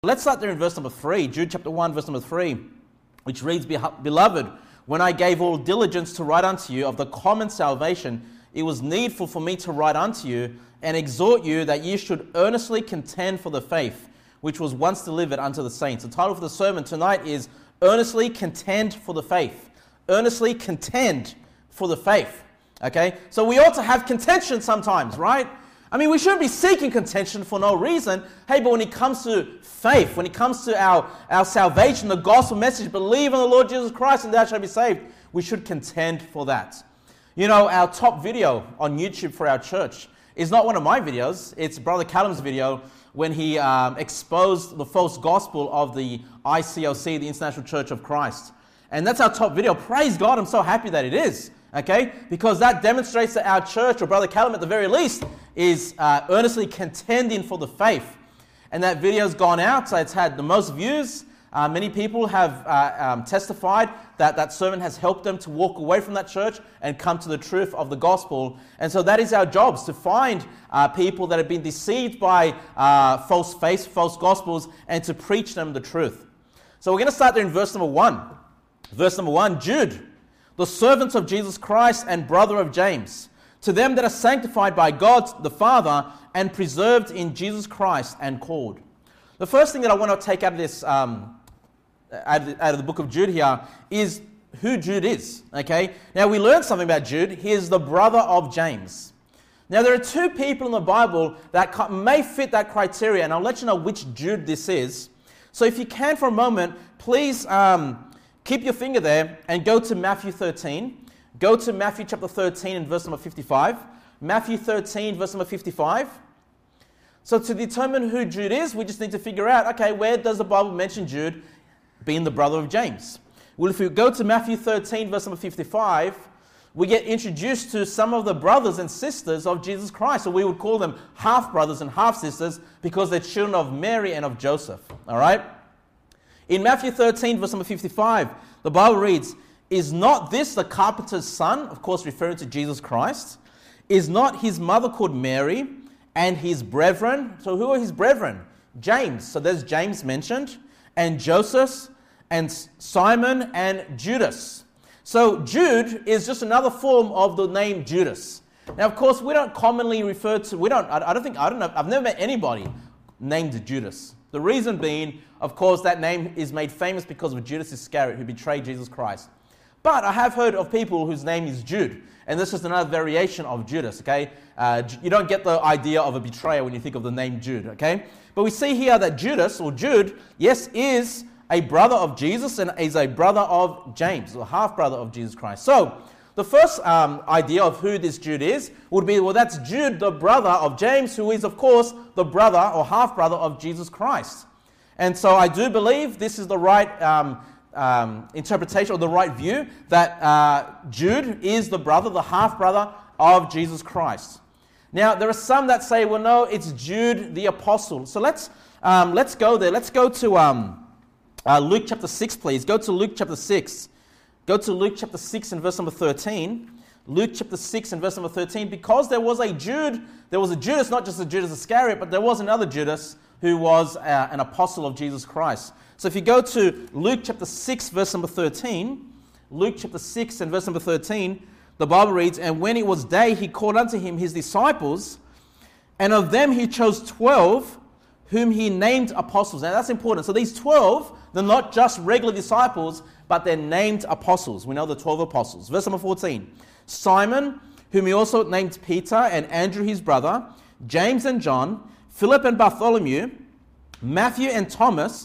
Let's start there in verse number 3, Jude chapter 1, verse number 3, which reads, Beloved, when I gave all diligence to write unto you of the common salvation, it was needful for me to write unto you and exhort you that ye should earnestly contend for the faith, which was once delivered unto the saints. The title for the sermon tonight is Earnestly Contend for the Faith. Earnestly contend for the faith. Okay? So we ought to have contention sometimes, right? I mean, we shouldn't be seeking contention for no reason. Hey, but when it comes to faith, when it comes to our salvation, the gospel message, believe on the Lord Jesus Christ and thou shalt be saved, we should contend for that. You know, our top video on YouTube for our church is not one of my videos. It's Brother Callum's video when he exposed the false gospel of the ICOC, the International Church of Christ. And that's our top video. Praise God, I'm so happy that it is. Okay? Because that demonstrates that our church, or Brother Callum at the very least, is earnestly contending for the faith. And that video's gone out, so it's had the most views. Many people have testified that that sermon has helped them to walk away from that church and come to the truth of the gospel. And so that is our jobs, to find people that have been deceived by false faiths, false gospels, and to preach them the truth. So we're going to start there in verse number 1. Verse number 1, Jude, the servant of Jesus Christ and brother of James, to them that are sanctified by God the Father and preserved in Jesus Christ and called. The first thing that I want to take out of this, out of the book of Jude here, is who Jude is. Okay. Now we learned something about Jude. He is the brother of James. Now there are two people in the Bible that may fit that criteria, and I'll let you know which Jude this is. So if you can for a moment, please keep your finger there and go to Matthew 13. Go to Matthew chapter 13 and verse number 55. Matthew 13, verse number 55. So to determine who Jude is, we just need to figure out, okay, where does the Bible mention Jude being the brother of James? Well, if we go to Matthew 13, verse number 55, we get introduced to some of the brothers and sisters of Jesus Christ. So we would call them half-brothers and half-sisters because they're children of Mary and of Joseph. All right? In Matthew 13, verse number 55, the Bible reads, Is not this the carpenter's son? Of course, referring to Jesus Christ. Is not his mother called Mary and his brethren? So who are his brethren? James. So there's James mentioned. And Joseph and Simon and Judas. So Jude is just another form of the name Judas. Now, of course, we don't commonly refer to, I've never met anybody named Judas. The reason being, of course, that name is made famous because of Judas Iscariot, who betrayed Jesus Christ. But I have heard of people whose name is Jude, and this is another variation of Judas, okay? You don't get the idea of a betrayer when you think of the name Jude, okay? But we see here that Judas, or Jude, yes, is a brother of Jesus and is a brother of James, or half-brother of Jesus Christ. So, the first idea of who this Jude is would be, well, that's Jude, the brother of James, who is, of course, the brother or half-brother of Jesus Christ. And so I do believe this is the right interpretation or the right view that Jude is the brother, the half-brother of Jesus Christ. Now, there are some that say, well, no, it's Jude the apostle. So let's go there. Let's go to Luke chapter 6, please. Go to Luke chapter 6. Go to Luke chapter 6 and verse number 13. Luke chapter 6 and verse number 13. Because there was a Judas, not just a Judas Iscariot, but there was another Judas who was an apostle of Jesus Christ. So if you go to Luke chapter 6, verse number 13, Luke chapter 6 and verse number 13, the Bible reads, And when it was day, he called unto him his disciples, and of them he chose 12, whom he named apostles. Now that's important. So these 12, they're not just regular disciples, but they're named apostles. We know the 12 apostles. Verse number 14. Simon, whom he also named Peter, and Andrew his brother, James and John, Philip and Bartholomew, Matthew and Thomas,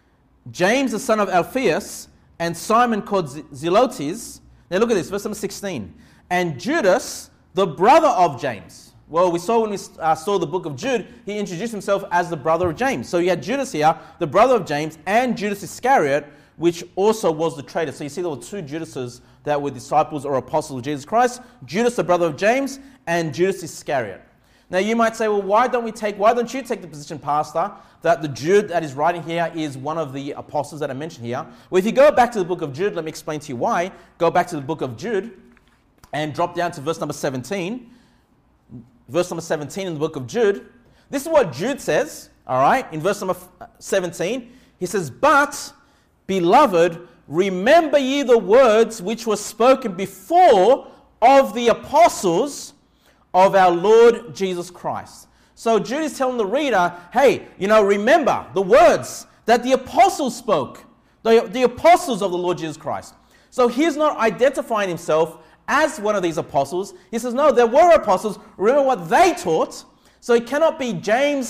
James the son of Alphaeus, and Simon called Zelotes. Now look at this, verse number 16. And Judas, the brother of James. Well, we saw when we saw the book of Jude, he introduced himself as the brother of James. So you had Judas here, the brother of James, and Judas Iscariot, which also was the traitor. So you see there were two Judases that were disciples or apostles of Jesus Christ. Judas, the brother of James, and Judas Iscariot. Now you might say, well, why don't you take the position, Pastor, that the Jude that is writing here is one of the apostles that I mentioned here? Well, if you go back to the book of Jude, let me explain to you why. Go back to the book of Jude and drop down to verse number 17. Verse number 17 in the book of Jude. This is what Jude says. all right, in verse number 17, he says, "But, beloved, remember ye the words which were spoken before of the apostles of our Lord Jesus Christ." So Jude is telling the reader, hey, remember the words that the apostles spoke, the apostles of the Lord Jesus Christ. So he's not identifying himself as one of these apostles. He says, no, there were apostles. Remember what they taught. So it cannot be Jude,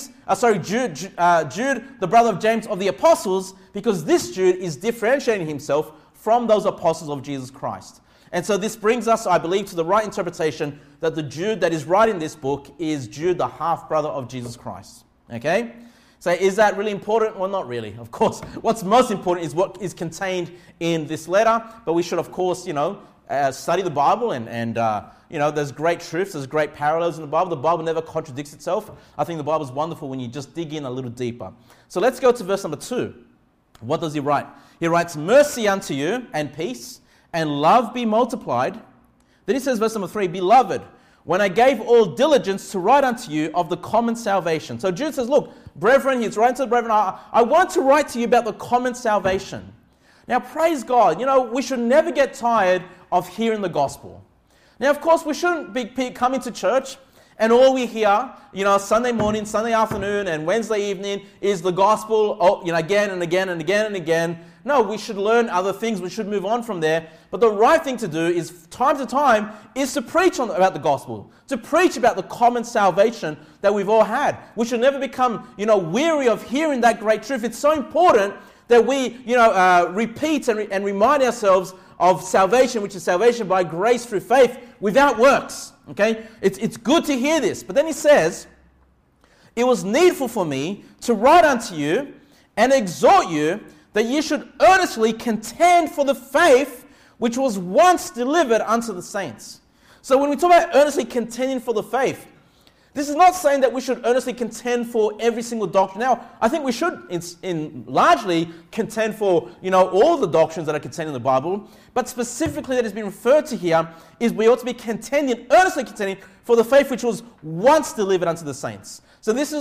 the brother of James of the apostles, because this Jude is differentiating himself from those apostles of Jesus Christ. And so this brings us, I believe, to the right interpretation that the Jude that is writing this book is Jude, the half-brother of Jesus Christ. Okay? So is that really important? Well, not really, of course. What's most important is what is contained in this letter. But we should, of course, study the Bible and there's great truths, there's great parallels in the Bible. The Bible never contradicts itself. I think the Bible is wonderful when you just dig in a little deeper. So let's go to verse number 2. What does he write? He writes, "Mercy unto you and peace, and love be multiplied." Then he says, verse number 3, "Beloved, when I gave all diligence to write unto you of the common salvation." So Jude says, look, brethren, he's writing to the brethren, I want to write to you about the common salvation. Now, praise God, we should never get tired of hearing the gospel. Now, of course, we shouldn't be coming to church and all we hear, Sunday morning, Sunday afternoon, and Wednesday evening is the gospel, again and again and again and again. No, we should learn other things. We should move on from there. But the right thing to do is, time to time, is to preach about the gospel, to preach about the common salvation that we've all had. We should never become, weary of hearing that great truth. It's so important that we, repeat and remind ourselves of salvation, which is salvation by grace through faith without works. Okay? It's good to hear this. But then he says, "It was needful for me to write unto you and exhort you that ye should earnestly contend for the faith which was once delivered unto the saints." So when we talk about earnestly contending for the faith, this is not saying that we should earnestly contend for every single doctrine. Now, I think we should in largely contend for, all the doctrines that are contained in the Bible, but specifically that has been referred to here is we ought to be earnestly contending for the faith which was once delivered unto the saints. So this is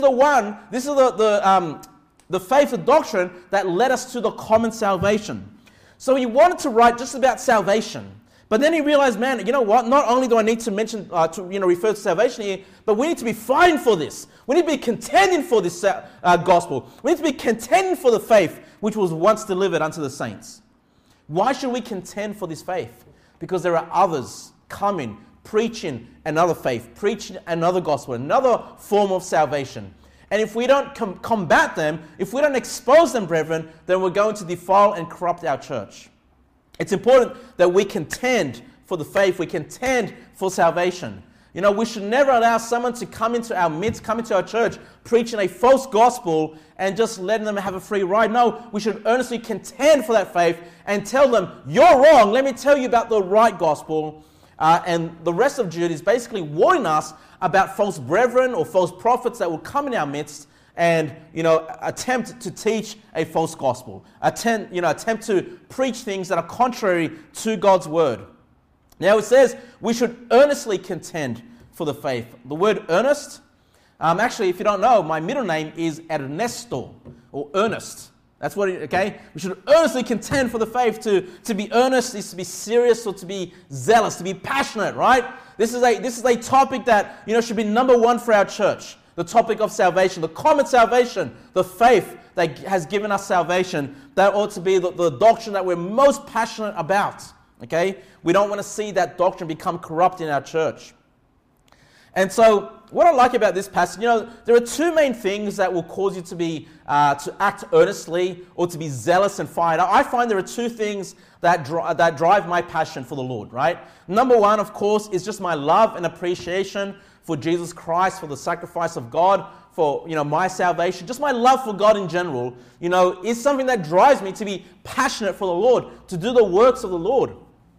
the faith, the doctrine that led us to the common salvation. So he wanted to write just about salvation. But then he realized, man, you know what? Not only do I need to mention, refer to salvation here, but we need to be fighting for this. We need to be contending for this gospel. We need to be contending for the faith which was once delivered unto the saints. Why should we contend for this faith? Because there are others coming, preaching another faith, preaching another gospel, another form of salvation. And if we don't combat them, if we don't expose them, brethren, then we're going to defile and corrupt our church. It's important that we contend for the faith, we contend for salvation. We should never allow someone to come into our midst, come into our church, preaching a false gospel and just letting them have a free ride. No, we should earnestly contend for that faith and tell them, you're wrong, let me tell you about the right gospel. And the rest of Jude is basically warning us about false brethren or false prophets that will come in our midst and, attempt to teach a false gospel. Attempt to preach things that are contrary to God's word. Now it says we should earnestly contend for the faith. The word earnest, actually, if you don't know, my middle name is Ernesto, or Ernest. That's what okay? We should earnestly contend for the faith. To be earnest is to be serious or to be zealous, to be passionate, right? This is a topic that, should be number one for our church. The topic of salvation, the common salvation, the faith that has given us salvation. That ought to be the doctrine that we're most passionate about, okay? We don't want to see that doctrine become corrupt in our church. And so, what I like about this passage, there are two main things that will cause you to be to act earnestly or to be zealous and fired up. I find there are two things that drive my passion for the Lord, right? Number one, of course, is just my love and appreciation for Jesus Christ, for the sacrifice of God, for my salvation. Just my love for God in general, is something that drives me to be passionate for the Lord, to do the works of the Lord.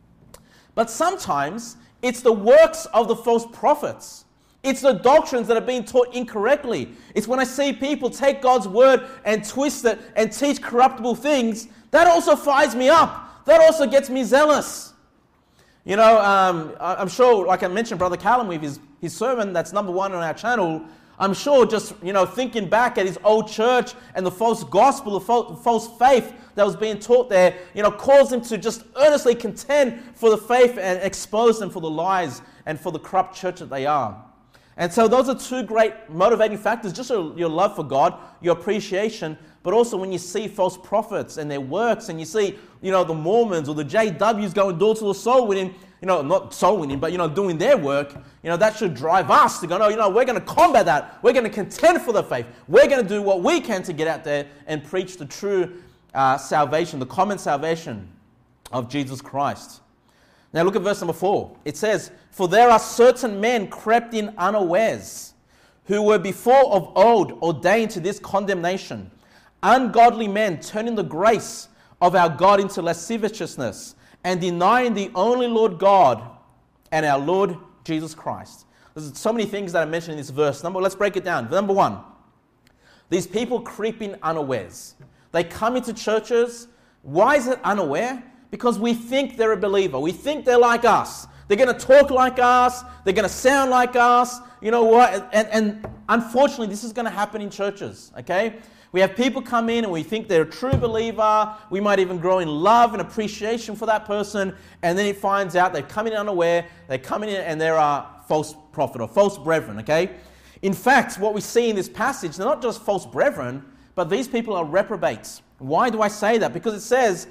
But sometimes it's the works of the false prophets. It's the doctrines that are being taught incorrectly. It's when I see people take God's word and twist it and teach corruptible things, that also fires me up. That also gets me zealous. I'm sure, like I mentioned, Brother Callum with his sermon that's number one on our channel, I'm sure just, thinking back at his old church and the false gospel, the false faith that was being taught there, caused him to just earnestly contend for the faith and expose them for the lies and for the corrupt church that they are. And so those are two great motivating factors, just your love for God, your appreciation, but also when you see false prophets and their works, and you see, the Mormons or the JWs going door to door soul winning, not soul winning, but, doing their work, that should drive us to go, no, we're going to combat that. We're going to contend for the faith. We're going to do what we can to get out there and preach the true salvation, the common salvation of Jesus Christ. Now look at verse number 4. It says, "For there are certain men crept in unawares, who were before of old ordained to this condemnation, ungodly men turning the grace of our God into lasciviousness, and denying the only Lord God and our Lord Jesus Christ." There's so many things that I mentioned in this verse. Let's break it down. Number 1, these people creep in unawares. They come into churches. Why is it unaware? Because we think they're a believer. We think they're like us. They're going to talk like us. They're going to sound like us. You know what? And unfortunately, this is going to happen in churches, okay? We have people come in and we think they're a true believer. We might even grow in love and appreciation for that person. And then it finds out they've come in unaware. They come in and they're a false prophet or false brethren, okay? In fact, what we see in this passage, they're not just false brethren, but these people are reprobates. Why do I say that? Because it says,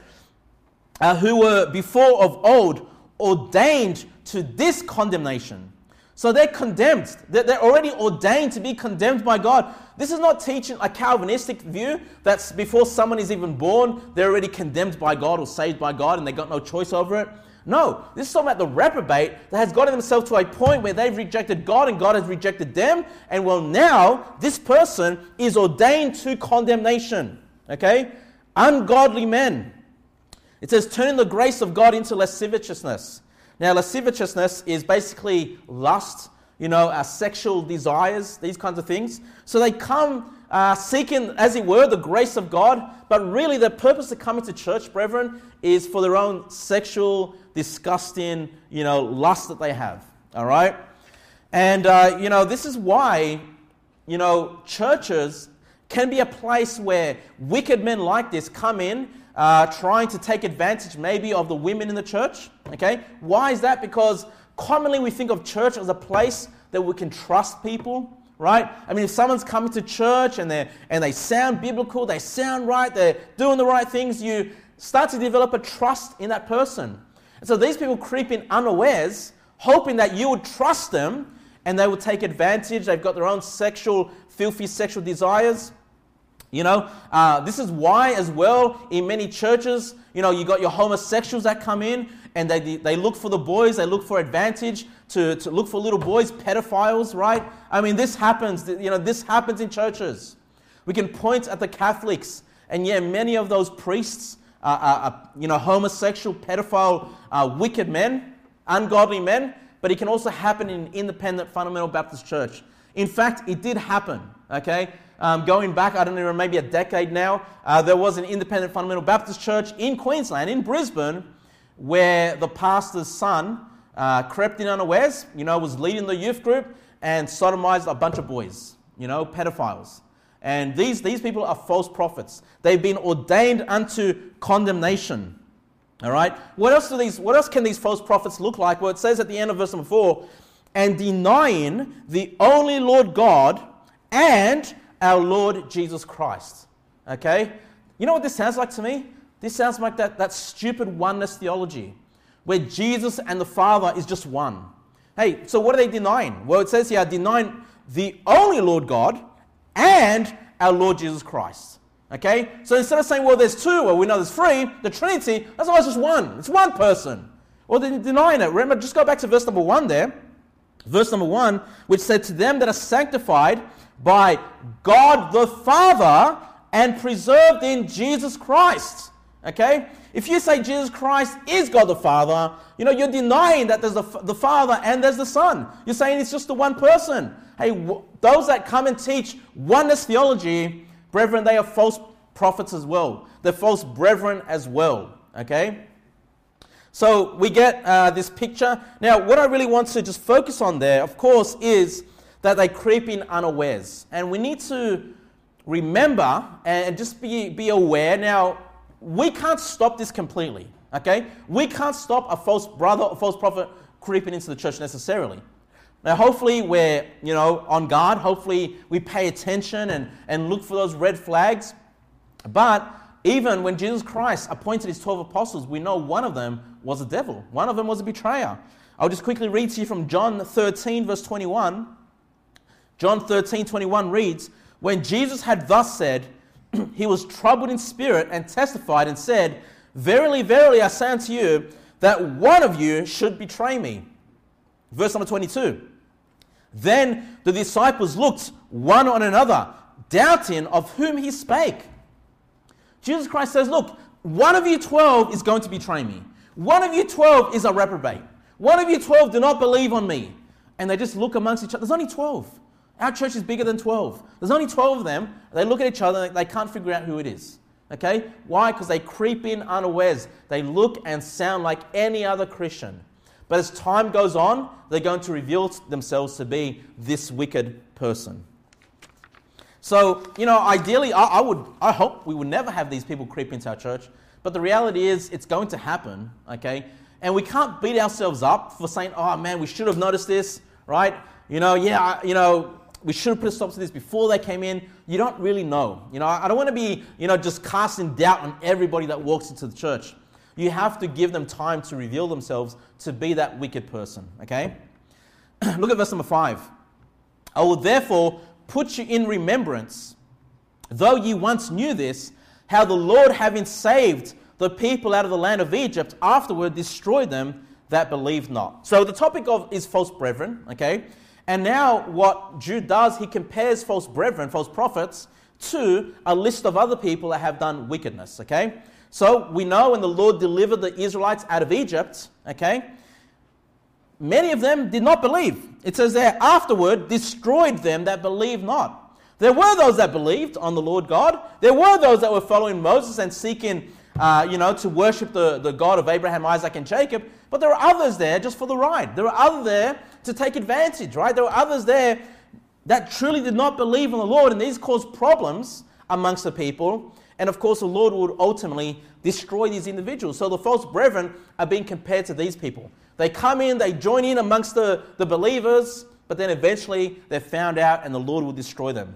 who were before of old ordained to this condemnation. So they're condemned. They're already ordained to be condemned by God. This is not teaching a Calvinistic view that's before someone is even born, they're already condemned by God or saved by God and they got no choice over it. No, this is talking about the reprobate that has gotten themselves to a point where they've rejected God and God has rejected them. And well, now this person is ordained to condemnation. Okay? Ungodly men. It says, turning the grace of God into lasciviousness. Now, lasciviousness is basically lust, our sexual desires, these kinds of things. So they come seeking, as it were, the grace of God, but really the purpose of coming to church, brethren, is for their own sexual, disgusting, lust that they have. All right? And, this is why, churches can be a place where wicked men like this come in, trying to take advantage maybe of the women in the church. Okay? Why is that? Because commonly we think of church as a place that we can trust people, right? I mean, if someone's coming to church and they sound biblical, they sound right, they're doing the right things, you start to develop a trust in that person. And so these people creep in unawares, hoping that you would trust them and they will take advantage. They've got their own filthy sexual desires. This is why as well in many churches, you got your homosexuals that come in and they look for the boys, they look for advantage to look for little boys, pedophiles, right? I mean, this happens, this happens in churches. We can point at the Catholics and many of those priests are homosexual, pedophile, wicked men, ungodly men, but it can also happen in independent fundamental Baptist church. In fact, it did happen, okay? Going back, I don't know, maybe a decade now, there was an independent fundamental Baptist church in Queensland, in Brisbane, where the pastor's son crept in unawares, was leading the youth group and sodomized a bunch of boys, pedophiles. And these people are false prophets. They've been ordained unto condemnation. All right? What else can these false prophets look like? Well, it says at the end of verse number 4, and denying the only Lord God and our Lord Jesus Christ. Okay? You know what this sounds like to me? This sounds like that stupid oneness theology, where Jesus and the Father is just one. Hey, so what are they denying? Well, it says here, denying the only Lord God and our Lord Jesus Christ. Okay? So instead of saying, well, there's two, well, we know there's three, the Trinity, that's always just one. It's one person. Well, they're denying it. Remember, just go back to verse number 1 there. Verse number 1, which said, to them that are sanctified by God the Father and preserved in Jesus Christ. Okay? If you say Jesus Christ is God the Father, you're denying that there's the Father and there's the Son. You're saying it's just the one person. Hey, those that come and teach oneness theology, brethren, they are false prophets as well. They're false brethren as well. Okay? So we get this picture. Now, what I really want to just focus on there, of course, is that they creep in unawares. And we need to remember and just be aware. Now, we can't stop this completely, okay? We can't stop a false brother or false prophet creeping into the church necessarily. Now, hopefully we're, on guard. Hopefully we pay attention and look for those red flags. But even when Jesus Christ appointed his 12 apostles, we know one of them was a devil. One of them was a betrayer. I'll just quickly read to you from John 13, verse 21. John 13, 21 reads, "When Jesus had thus said, he was troubled in spirit and testified and said, 'Verily, verily, I say unto you, that one of you should betray me.'" Verse number 22. "Then the disciples looked one on another, doubting of whom he spake." Jesus Christ says, look, one of you 12 is going to betray me. One of you 12 is a reprobate. One of you 12 do not believe on me. And they just look amongst each other. There's only 12. Our church is bigger than 12. There's only 12 of them. They look at each other and they can't figure out who it is. Okay? Why? Because they creep in unawares. They look and sound like any other Christian. But as time goes on, they're going to reveal themselves to be this wicked person. So, ideally, I hope we would never have these people creep into our church. But the reality is, it's going to happen, okay? And we can't beat ourselves up for saying, oh man, we should have noticed this, right? We should have put a stop to this before they came in. You don't really know. I don't want to be, just casting doubt on everybody that walks into the church. You have to give them time to reveal themselves to be that wicked person, okay? Look at verse number 5. "I will therefore put you in remembrance, though you once knew this, how the Lord, having saved the people out of the land of Egypt, afterward destroyed them that believed not." So the topic is false brethren, okay? And now what Jude does, he compares false brethren, false prophets, to a list of other people that have done wickedness, okay? So we know when the Lord delivered the Israelites out of Egypt, okay, many of them did not believe. It says there, afterward destroyed them that believed not. There were those that believed on the Lord God. There were those that were following Moses and seeking, to worship the God of Abraham, Isaac, and Jacob. But there were others there just for the ride. There were others there to take advantage, right? There were others there that truly did not believe in the Lord, and these caused problems amongst the people. And of course, the Lord would ultimately destroy these individuals. So the false brethren are being compared to these people. They come in, they join in amongst the believers, but then eventually they're found out and the Lord will destroy them.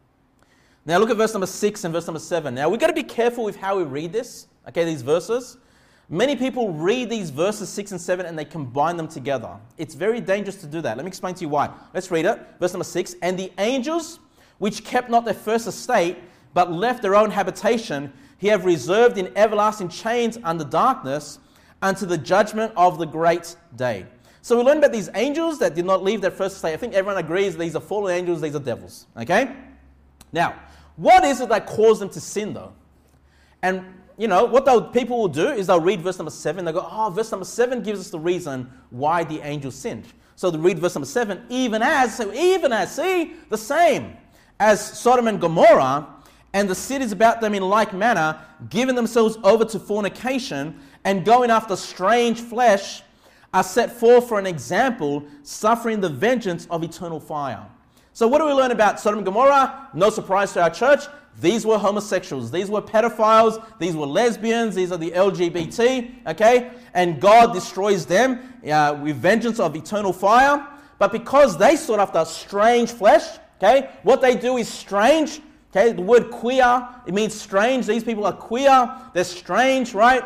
Now look at verse number 6 and verse number 7. Now we've got to be careful with how we read this, okay, these verses. Many people read these verses 6 and 7 and they combine them together. It's very dangerous to do that. Let me explain to you why. Let's read it. Verse number 6. "And the angels which kept not their first estate, but left their own habitation, he have reserved in everlasting chains under darkness unto the judgment of the great day." So we learned about these angels that did not leave their first estate. I think everyone agrees these are fallen angels, these are devils. Okay? Now, what is it that caused them to sin though? And what people will do is they'll read verse number 7. They'll go, verse number 7 gives us the reason why the angels sinned. So they read verse number 7, even as, see, the same as Sodom and Gomorrah, and the cities about them in like manner, giving themselves over to fornication and going after strange flesh, are set forth for an example, suffering the vengeance of eternal fire. So what do we learn about Sodom and Gomorrah? No surprise to our church. These were homosexuals. These were pedophiles. These were lesbians. These are the LGBT, okay? And God destroys them with vengeance of eternal fire. But because they sought after strange flesh, okay, what they do is strange. Okay, the word queer, it means strange. These people are queer. They're strange, right?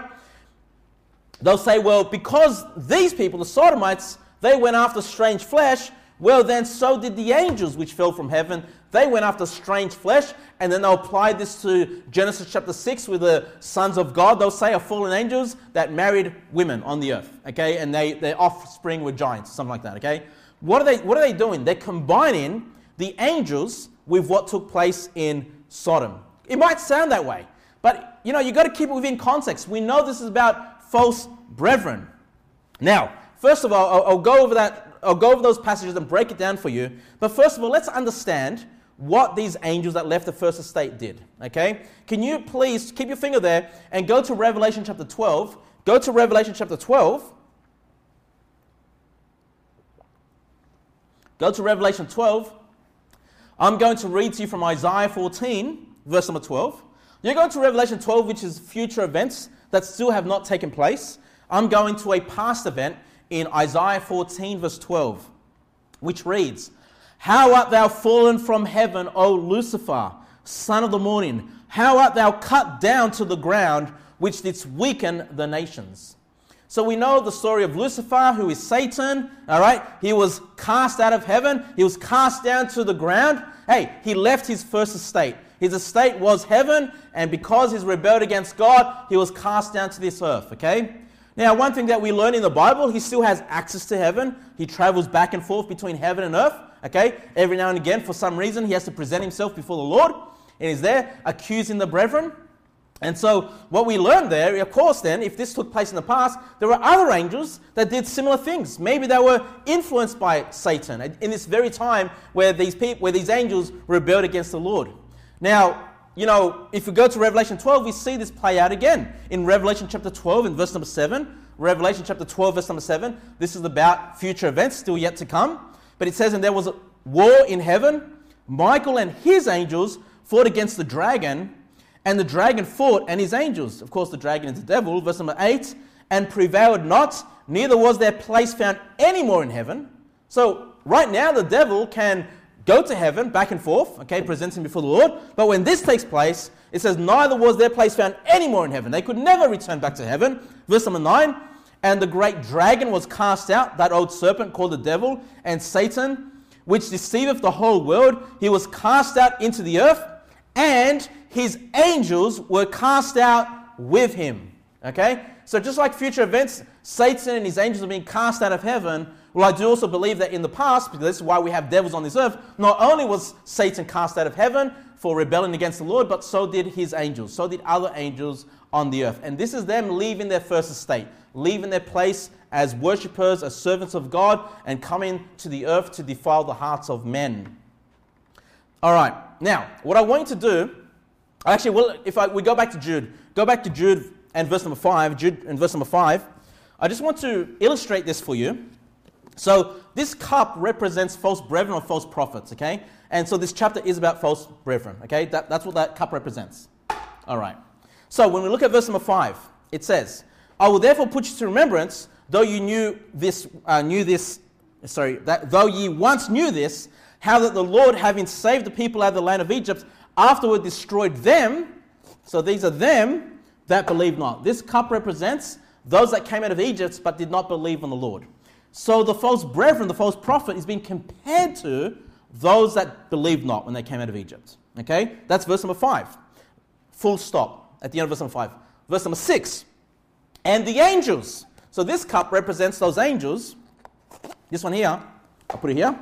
They'll say, well, because these people, the Sodomites, they went after strange flesh, well then so did the angels which fell from heaven. They went after strange flesh, and then they'll apply this to Genesis chapter 6 with the sons of God. They'll say are fallen angels that married women on the earth, okay? And their offspring were giants, something like that, okay? What are they doing? They're combining the angels with what took place in Sodom. It might sound that way, but you've got to keep it within context. We know this is about false brethren. Now, first of all, I'll go over those passages and break it down for you. But first of all, let's understand what these angels that left the first estate did. Okay? Can you please keep your finger there and go to Revelation chapter 12. Go to Revelation chapter 12. Go to Revelation 12. I'm going to read to you from Isaiah 14, verse number 12. You're going to Revelation 12, which is future events that still have not taken place. I'm going to a past event in Isaiah 14, verse 12, which reads, "How art thou fallen from heaven, O Lucifer, son of the morning? How art thou cut down to the ground, which didst weaken the nations?" So we know the story of Lucifer, who is Satan, all right? He was cast out of heaven. He was cast down to the ground. Hey, he left his first estate. His estate was heaven, and because he's rebelled against God, he was cast down to this earth, okay? Now, one thing that we learn in the Bible, he still has access to heaven. He travels back and forth between heaven and earth, okay? Every now and again, for some reason, he has to present himself before the Lord, and he's there accusing the brethren. And so what we learned there, of course then, if this took place in the past, there were other angels that did similar things. Maybe they were influenced by Satan in this very time where these angels rebelled against the Lord. Now, you know, if we go to Revelation 12, we see this play out again. In Revelation chapter 12 and verse number 7, Revelation chapter 12 verse number 7, this is about future events still yet to come. But it says, "And there was a war in heaven. Michael and his angels fought against the dragon, and the dragon fought and his angels." Of course, the dragon is the devil. Verse number 8, "And prevailed not, neither was their place found any more in heaven." So right now the devil can go to heaven back and forth, okay, presenting before the Lord. But when this takes place, it says, "Neither was their place found any more in heaven." They could never return back to heaven. Verse number 9, "And the great dragon was cast out, that old serpent called the devil and Satan, which deceiveth the whole world. He was cast out into the earth, and his angels were cast out with him." Okay? So just like future events, Satan and his angels are being cast out of heaven. Well, I do also believe that in the past, because this is why we have devils on this earth, not only was Satan cast out of heaven for rebelling against the Lord, but so did his angels. So did other angels on the earth. And this is them leaving their first estate, leaving their place as worshippers, as servants of God, and coming to the earth to defile the hearts of men. All right. Now, what I want you to do, actually, well, we go back to Jude and verse number 5, Jude and verse number 5, I just want to illustrate this for you. So this cup represents false brethren or false prophets, okay? And so this chapter is about false brethren, okay? That's what that cup represents. All right. So when we look at verse number 5, it says, "I will therefore put you to remembrance, though ye once knew this, how that the Lord, having saved the people out of the land of Egypt, afterward destroyed them." So these are them that believe not. This cup represents those that came out of Egypt but did not believe on the Lord. So the false brethren, the false prophet, is being compared to those that believed not when they came out of Egypt. Okay? That's verse number 5. Full stop at the end of verse number 5. Verse number 6. "And the angels." So this cup represents those angels. This one here, I'll put it here.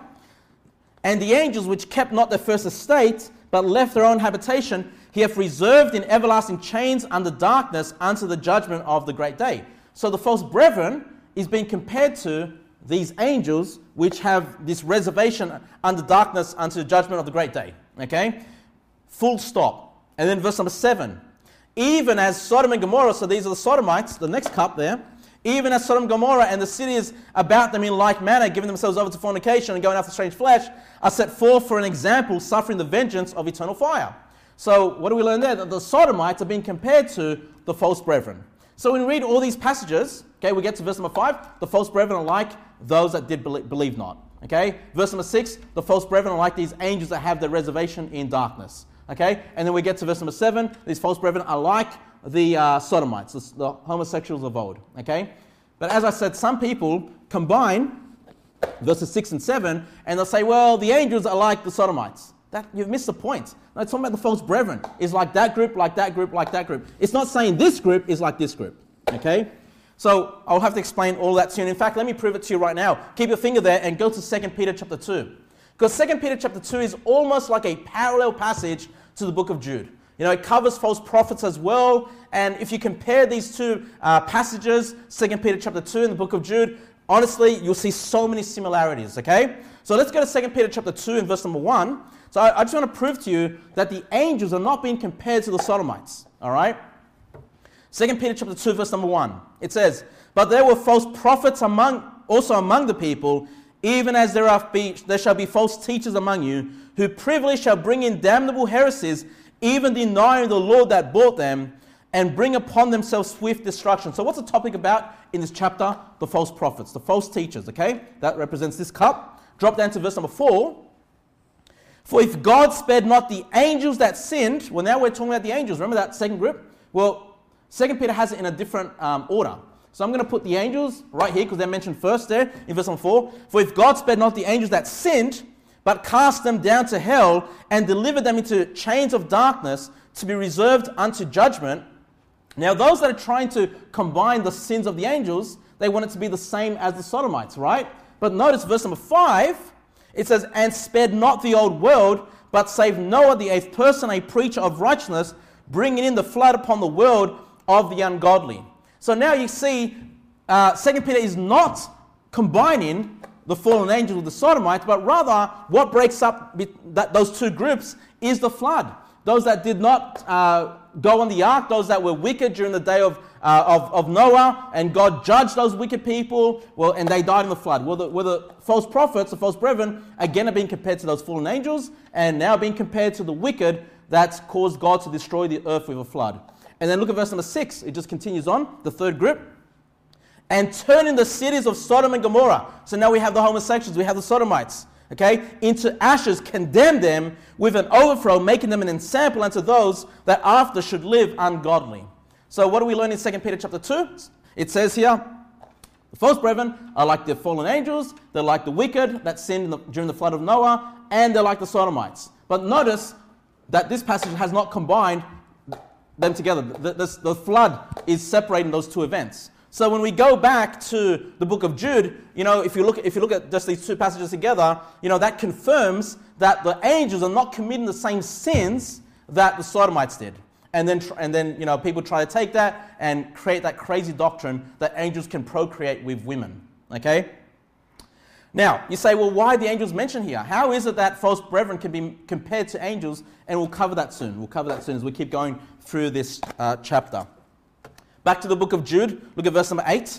"And the angels which kept not their first estate, but left their own habitation, he hath reserved in everlasting chains under darkness unto the judgment of the great day." So the false brethren is being compared to these angels which have this reservation under darkness unto the judgment of the great day. Okay? Full stop. And then verse number 7. "Even as Sodom and Gomorrah," so these are the Sodomites, the next cup there, "even as Sodom and Gomorrah and the cities about them in like manner, giving themselves over to fornication and going after strange flesh, are set forth for an example, suffering the vengeance of eternal fire." So what do we learn there? That the Sodomites are being compared to the false brethren. So when we read all these passages, okay, we get to verse number 5, the false brethren are like those that did believe not. Okay, verse number 6, the false brethren are like these angels that have their reservation in darkness. Okay, and then we get to verse number 7, these false brethren are like the Sodomites, the homosexuals of old. Okay, but as I said, some people combine verses 6 and 7, and they'll say, well, the angels are like the Sodomites. You've missed the point. No, it's talking about the false brethren. It's like that group, like that group, like that group. It's not saying this group is like this group. Okay? So I'll have to explain all that to you. And in fact, let me prove it to you right now. Keep your finger there and go to 2 Peter chapter 2. Because 2 Peter chapter 2 is almost like a parallel passage to the book of Jude. You know, it covers false prophets as well. And if you compare these two passages, 2 Peter chapter 2 and the book of Jude, honestly, you'll see so many similarities. Okay? So let's go to 2 Peter chapter 2 and verse number 1. So I just want to prove to you that the angels are not being compared to the Sodomites. All right? 2 Peter chapter 2, verse number 1. It says, "But there were false prophets also among the people, even as there shall be false teachers among you, who privily shall bring in damnable heresies, even denying the Lord that bought them, and bring upon themselves swift destruction. So what's the topic about in this chapter? The false prophets, the false teachers, okay? That represents this cup. Drop down to verse number 4. For if God spared not the angels that sinned, well, now we're talking about the angels. Remember that second group? Well, 2 Peter has it in a different order. So I'm going to put the angels right here because they're mentioned first there in verse number 4. For if God spared not the angels that sinned, but cast them down to hell and delivered them into chains of darkness to be reserved unto judgment. Now, those that are trying to combine the sins of the angels, they want it to be the same as the Sodomites, right? But notice verse number 5, it says, and spared not the old world, but saved Noah, the eighth person, a preacher of righteousness, bringing in the flood upon the world of the ungodly. So now you see, 2 Peter is not combining the fallen angels with the Sodomites, but rather what breaks up those two groups is the flood. Those that did not go on the ark, those that were wicked during the day of Noah, and God judged those wicked people, well, and they died in the flood. Well, the false prophets, the false brethren, again are being compared to those fallen angels, and now being compared to the wicked that caused God to destroy the earth with a flood. And then look at verse number 6. It just continues on, the third group. And turning the cities of Sodom and Gomorrah. So now we have the homosexuals, we have the Sodomites, okay, into ashes, condemn them with an overthrow, making them an ensample unto those that after should live ungodly. So what do we learn in 2 Peter chapter 2? It says here, the false brethren are like the fallen angels, they're like the wicked that sinned during the flood of Noah, and they're like the Sodomites. But notice that this passage has not combined them together. The flood is separating those two events. So when we go back to the book of Jude, if you look at just these two passages together, that confirms that the angels are not committing the same sins that the Sodomites did. And then people try to take that and create that crazy doctrine that angels can procreate with women. Okay? Now, you say, well, why are the angels mentioned here? How is it that false brethren can be compared to angels? And we'll cover that soon. We'll cover that soon as we keep going through this chapter. Back to the book of Jude, look at verse number 8.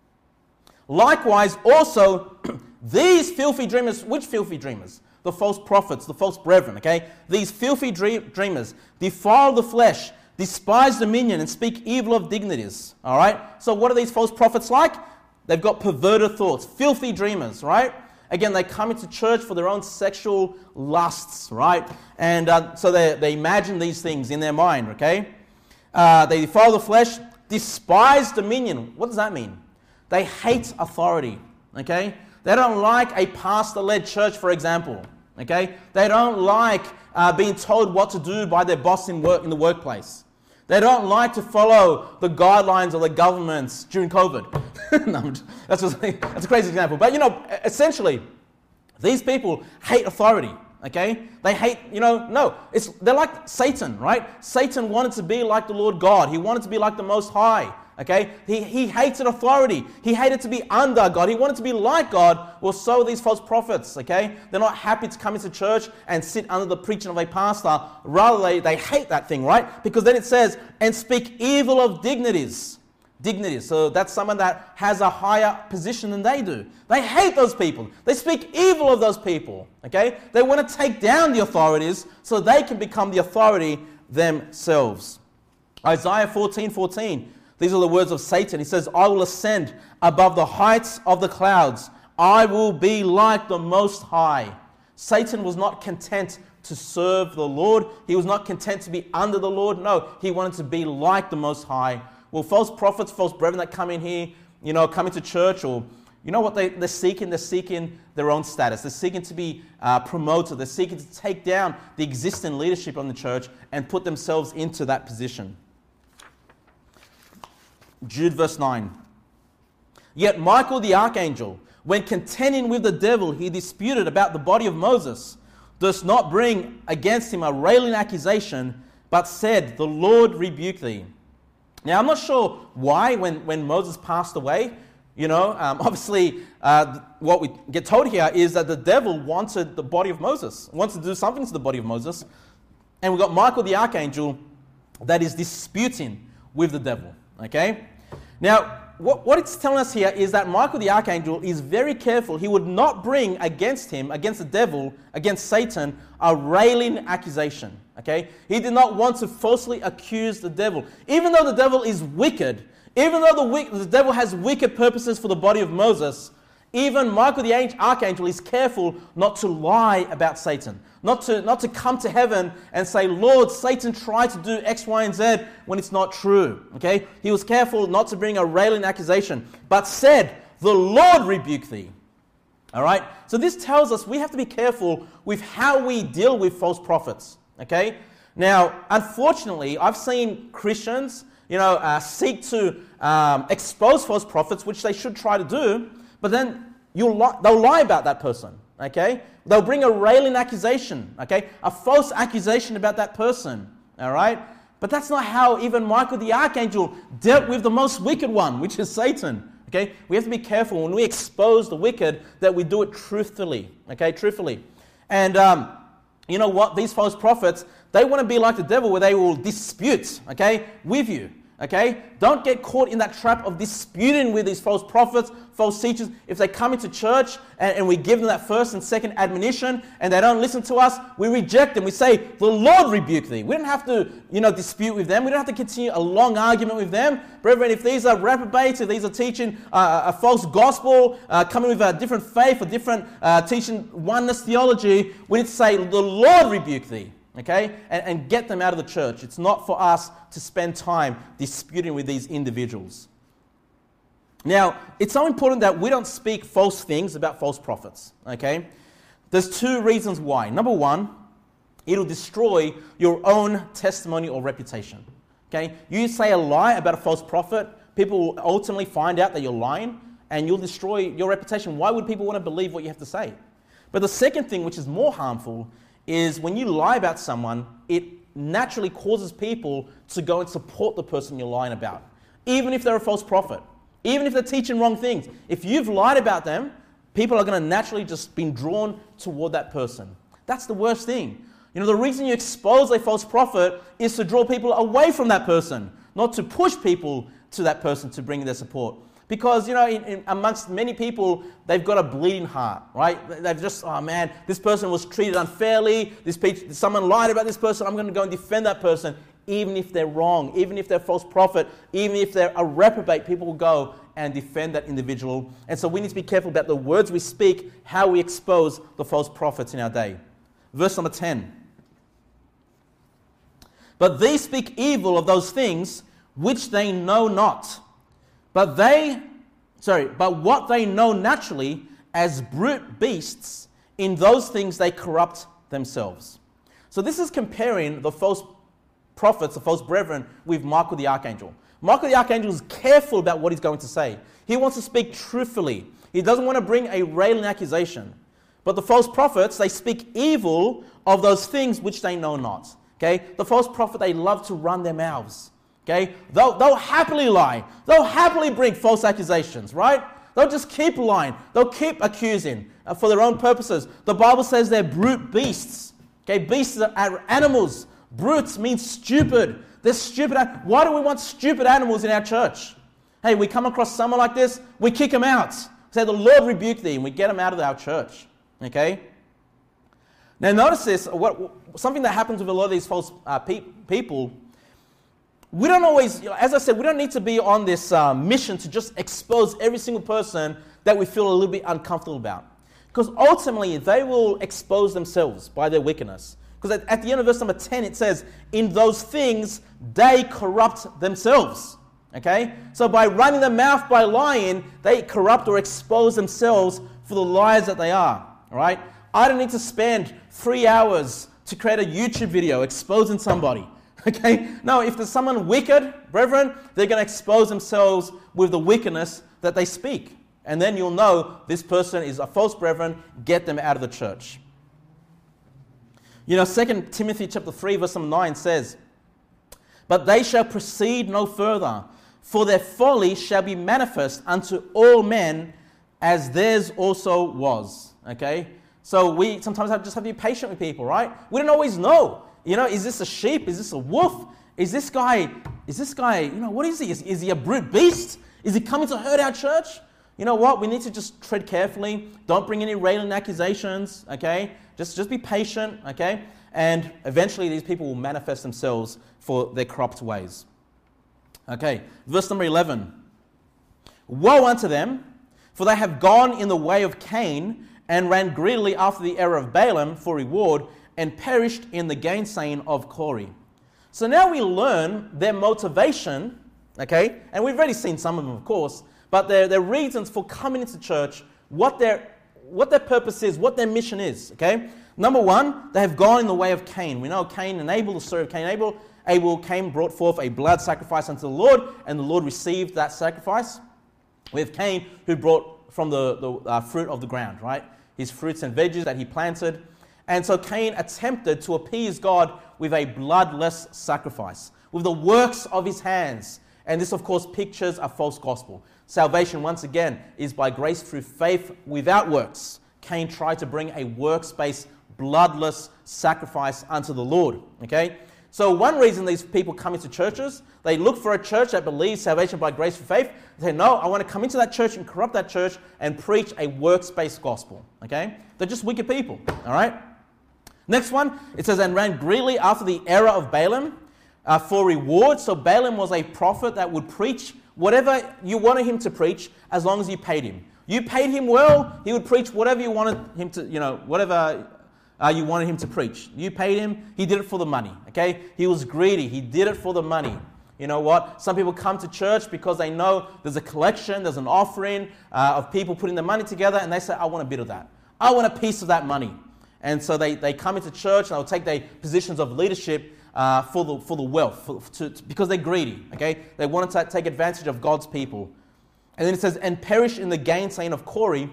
Likewise, also, these filthy dreamers, which filthy dreamers? The false prophets, the false brethren, okay? These filthy dreamers defile the flesh, despise dominion, and speak evil of dignities, all right? So what are these false prophets like? They've got perverted thoughts, filthy dreamers, right? Again, they come into church for their own sexual lusts, right? And so they imagine these things in their mind, okay? They defile the flesh, despise dominion. What does that mean? They hate authority, okay? They don't like a pastor-led church, for example, okay? They don't like being told what to do by their boss in the workplace. They don't like to follow the guidelines of the governments during COVID. No, that's a crazy example. But, essentially, these people hate authority, okay? They hate, they're like Satan, right? Satan wanted to be like the Lord God. He wanted to be like the Most High, okay? He hated authority. He hated to be under God. He wanted to be like God. Well, so are these false prophets, okay? They're not happy to come into church and sit under the preaching of a pastor. Rather, they hate that thing, right? Because then it says, and speak evil of dignities. Dignities. So that's someone that has a higher position than they do. They hate those people. They speak evil of those people, okay? They want to take down the authorities so they can become the authority themselves. Isaiah 14:14. These are the words of Satan. He says, I will ascend above the heights of the clouds. I will be like the Most High. Satan was not content to serve the Lord. He was not content to be under the Lord. No, he wanted to be like the Most High. Well, false prophets, false brethren that come in here, come into church, or what they're seeking? They're seeking their own status. They're seeking to be promoted. They're seeking to take down the existing leadership on the church and put themselves into that position. Jude verse 9. Yet Michael the archangel, when contending with the devil, he disputed about the body of Moses, does not bring against him a railing accusation, but said, the Lord rebuke thee. Now, I'm not sure why when Moses passed away, obviously what we get told here is that the devil wanted the body of Moses, wants to do something to the body of Moses. And we've got Michael the archangel that is disputing with the devil. Okay? Now, what it's telling us here is that Michael the archangel is very careful. He would not bring against him, against the devil, against Satan, a railing accusation. Okay? He did not want to falsely accuse the devil. Even though the devil is wicked, even though the devil has wicked purposes for the body of Moses, even Michael the archangel is careful not to lie about Satan. Not to come to heaven and say, Lord, Satan tried to do X, Y, and Z when it's not true. Okay? He was careful not to bring a railing accusation, but said, the Lord rebuke thee. All right? So this tells us we have to be careful with how we deal with false prophets. Okay? Now, unfortunately, I've seen Christians, seek to expose false prophets, which they should try to do, but then they'll lie about that person. Okay? They'll bring a railing accusation, okay? A false accusation about that person, all right? But that's not how even Michael the archangel dealt with the most wicked one, which is Satan, okay? We have to be careful when we expose the wicked that we do it truthfully, okay? Truthfully. And you know what? These false prophets, they want to be like the devil where they will dispute, okay, with you. Okay? Don't get caught in that trap of disputing with these false prophets, false teachers. If they come into church and we give them that first and second admonition and they don't listen to us, we reject them. We say, the Lord rebuke thee. We don't have to, dispute with them. We don't have to continue a long argument with them. Brethren, if these are reprobates, if these are teaching a false gospel, coming with a different faith, a different teaching oneness theology, we need to say, the Lord rebuke thee. Okay? And get them out of the church. It's not for us to spend time disputing with these individuals. Now, it's so important that we don't speak false things about false prophets. Okay? There's two reasons why. Number one, it'll destroy your own testimony or reputation. Okay? You say a lie about a false prophet, people will ultimately find out that you're lying, and you'll destroy your reputation. Why would people want to believe what you have to say? But the second thing, which is more harmful, is when you lie about someone, it naturally causes people to go and support the person you're lying about. Even if they're a false prophet. Even if they're teaching wrong things. If you've lied about them, people are going to naturally just be drawn toward that person. That's the worst thing. The reason you expose a false prophet is to draw people away from that person, not to push people to that person to bring their support. Because, amongst many people, they've got a bleeding heart, right? They've just, oh man, this person was treated unfairly. Someone lied about this person. I'm going to go and defend that person. Even if they're wrong, even if they're a false prophet, even if they're a reprobate, people will go and defend that individual. And so we need to be careful about the words we speak, how we expose the false prophets in our day. Verse number 10. But these speak evil of those things which they know not. But what they know naturally as brute beasts, in those things they corrupt themselves. So this is comparing the false prophets, the false brethren, with Michael the archangel. Michael the archangel is careful about what he's going to say. He wants to speak truthfully. He doesn't want to bring a railing accusation. But the false prophets, they speak evil of those things which they know not. Okay? The false prophet, they love to run their mouths. Okay? They'll happily lie. They'll happily bring false accusations, right? They'll just keep lying. They'll keep accusing for their own purposes. The Bible says they're brute beasts. Okay? Beasts are animals. Brutes means stupid. They're stupid. Why do we want stupid animals in our church? Hey, we come across someone like this, we kick them out. Say, the Lord rebuke thee, and we get them out of our church. Okay? Now notice this, something that happens with a lot of these false people. We don't always, as I said, we don't need to be on this mission to just expose every single person that we feel a little bit uncomfortable about. Because ultimately, they will expose themselves by their wickedness. Because at the end of verse number 10, it says, in those things, they corrupt themselves. Okay? So by running their mouth, by lying, they corrupt or expose themselves for the lies that they are. All right? I don't need to spend 3 hours to create a YouTube video exposing somebody. Okay? No, if there's someone wicked, brethren, they're going to expose themselves with the wickedness that they speak. And then you'll know this person is a false brethren, get them out of the church. 2 Timothy chapter 3 verse 9 says, but they shall proceed no further, for their folly shall be manifest unto all men, as theirs also was. Okay? So we sometimes just have to be patient with people, right? We don't always know. Is this a sheep? Is this a wolf? Is this guy, what is he? Is he a brute beast? Is he coming to hurt our church? You know what? We need to just tread carefully. Don't bring any railing accusations, okay? Just be patient, okay? And eventually these people will manifest themselves for their corrupt ways. Okay, verse number 11. Woe unto them, for they have gone in the way of Cain, and ran greedily after the error of Balaam for reward, and perished in the gainsaying of Korah. So now we learn their motivation, okay? And we've already seen some of them, of course, but their reasons for coming into church, what their purpose is, what their mission is, okay? Number one, they have gone in the way of Cain. We know Cain and Abel, the story of Cain and Abel. Cain brought forth a blood sacrifice unto the Lord, and the Lord received that sacrifice. We have Cain, who brought from the fruit of the ground, right? His fruits and veggies that he planted. And so Cain attempted to appease God with a bloodless sacrifice, with the works of his hands. And this, of course, pictures a false gospel. Salvation, once again, is by grace through faith without works. Cain tried to bring a works-based, bloodless sacrifice unto the Lord, okay? So one reason these people come into churches, they look for a church that believes salvation by grace through faith. They say, no, I want to come into that church and corrupt that church and preach a works-based gospel, okay? They're just wicked people, all right? Next one, it says, and ran greedily after the error of Balaam for reward. So Balaam was a prophet that would preach whatever you wanted him to preach as long as you paid him. You paid him well, he would preach whatever you wanted him to, whatever you wanted him to preach. You paid him, he did it for the money, okay? He was greedy, he did it for the money. You know what? Some people come to church because they know there's a collection, there's an offering of people putting their money together, and they say, I want a bit of that. I want a piece of that money. And so they come into church and they'll take their positions of leadership for the wealth, because they're greedy, okay? They want to take advantage of God's people. And then it says, and perish in the gainsaying of Korah.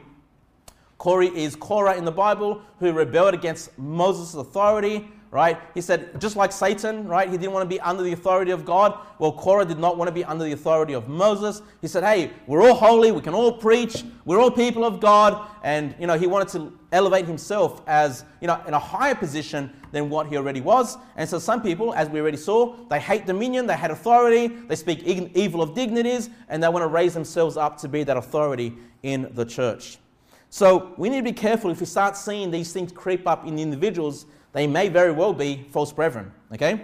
Korah is Korah in the Bible, who rebelled against Moses' authority, right? He said, just like Satan, right? He didn't want to be under the authority of God. Well, Korah did not want to be under the authority of Moses. He said, hey, we're all holy, we can all preach, we're all people of God. And, he wanted to elevate himself as, in a higher position than what he already was. And so some people, as we already saw, they hate dominion, they hate authority, they speak evil of dignities, and they want to raise themselves up to be that authority in the church. So we need to be careful if we start seeing these things creep up in individuals. They may very well be false brethren, okay?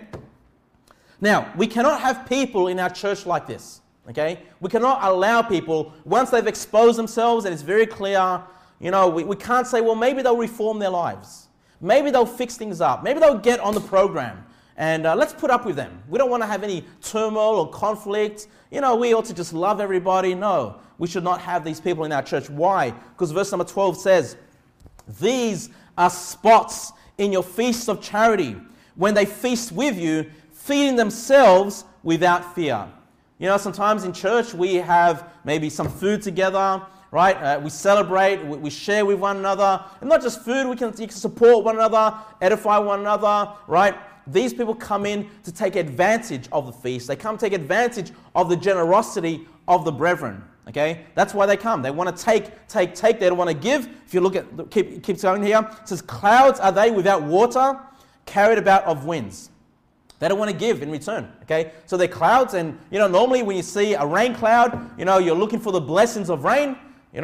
Now, we cannot have people in our church like this, okay? We cannot allow people, once they've exposed themselves and it's very clear, we can't say, well, maybe they'll reform their lives. Maybe they'll fix things up. Maybe they'll get on the program. And let's put up with them. We don't want to have any turmoil or conflict. We ought to just love everybody. No, we should not have these people in our church. Why? Because verse number 12 says, these are spots in your feasts of charity, when they feast with you, feeding themselves without fear. Sometimes in church we have maybe some food together, right? We celebrate, we share with one another. And not just food, you can support one another, edify one another, right? These people come in to take advantage of the feast. They come take advantage of the generosity of the brethren. Okay, that's why they come. They want to take. They don't want to give. If you look at, keeps going here. It says, clouds are they without water, carried about of winds. They don't want to give in return. Okay, so they're clouds, and normally when you see a rain cloud, you're looking for the blessings of rain.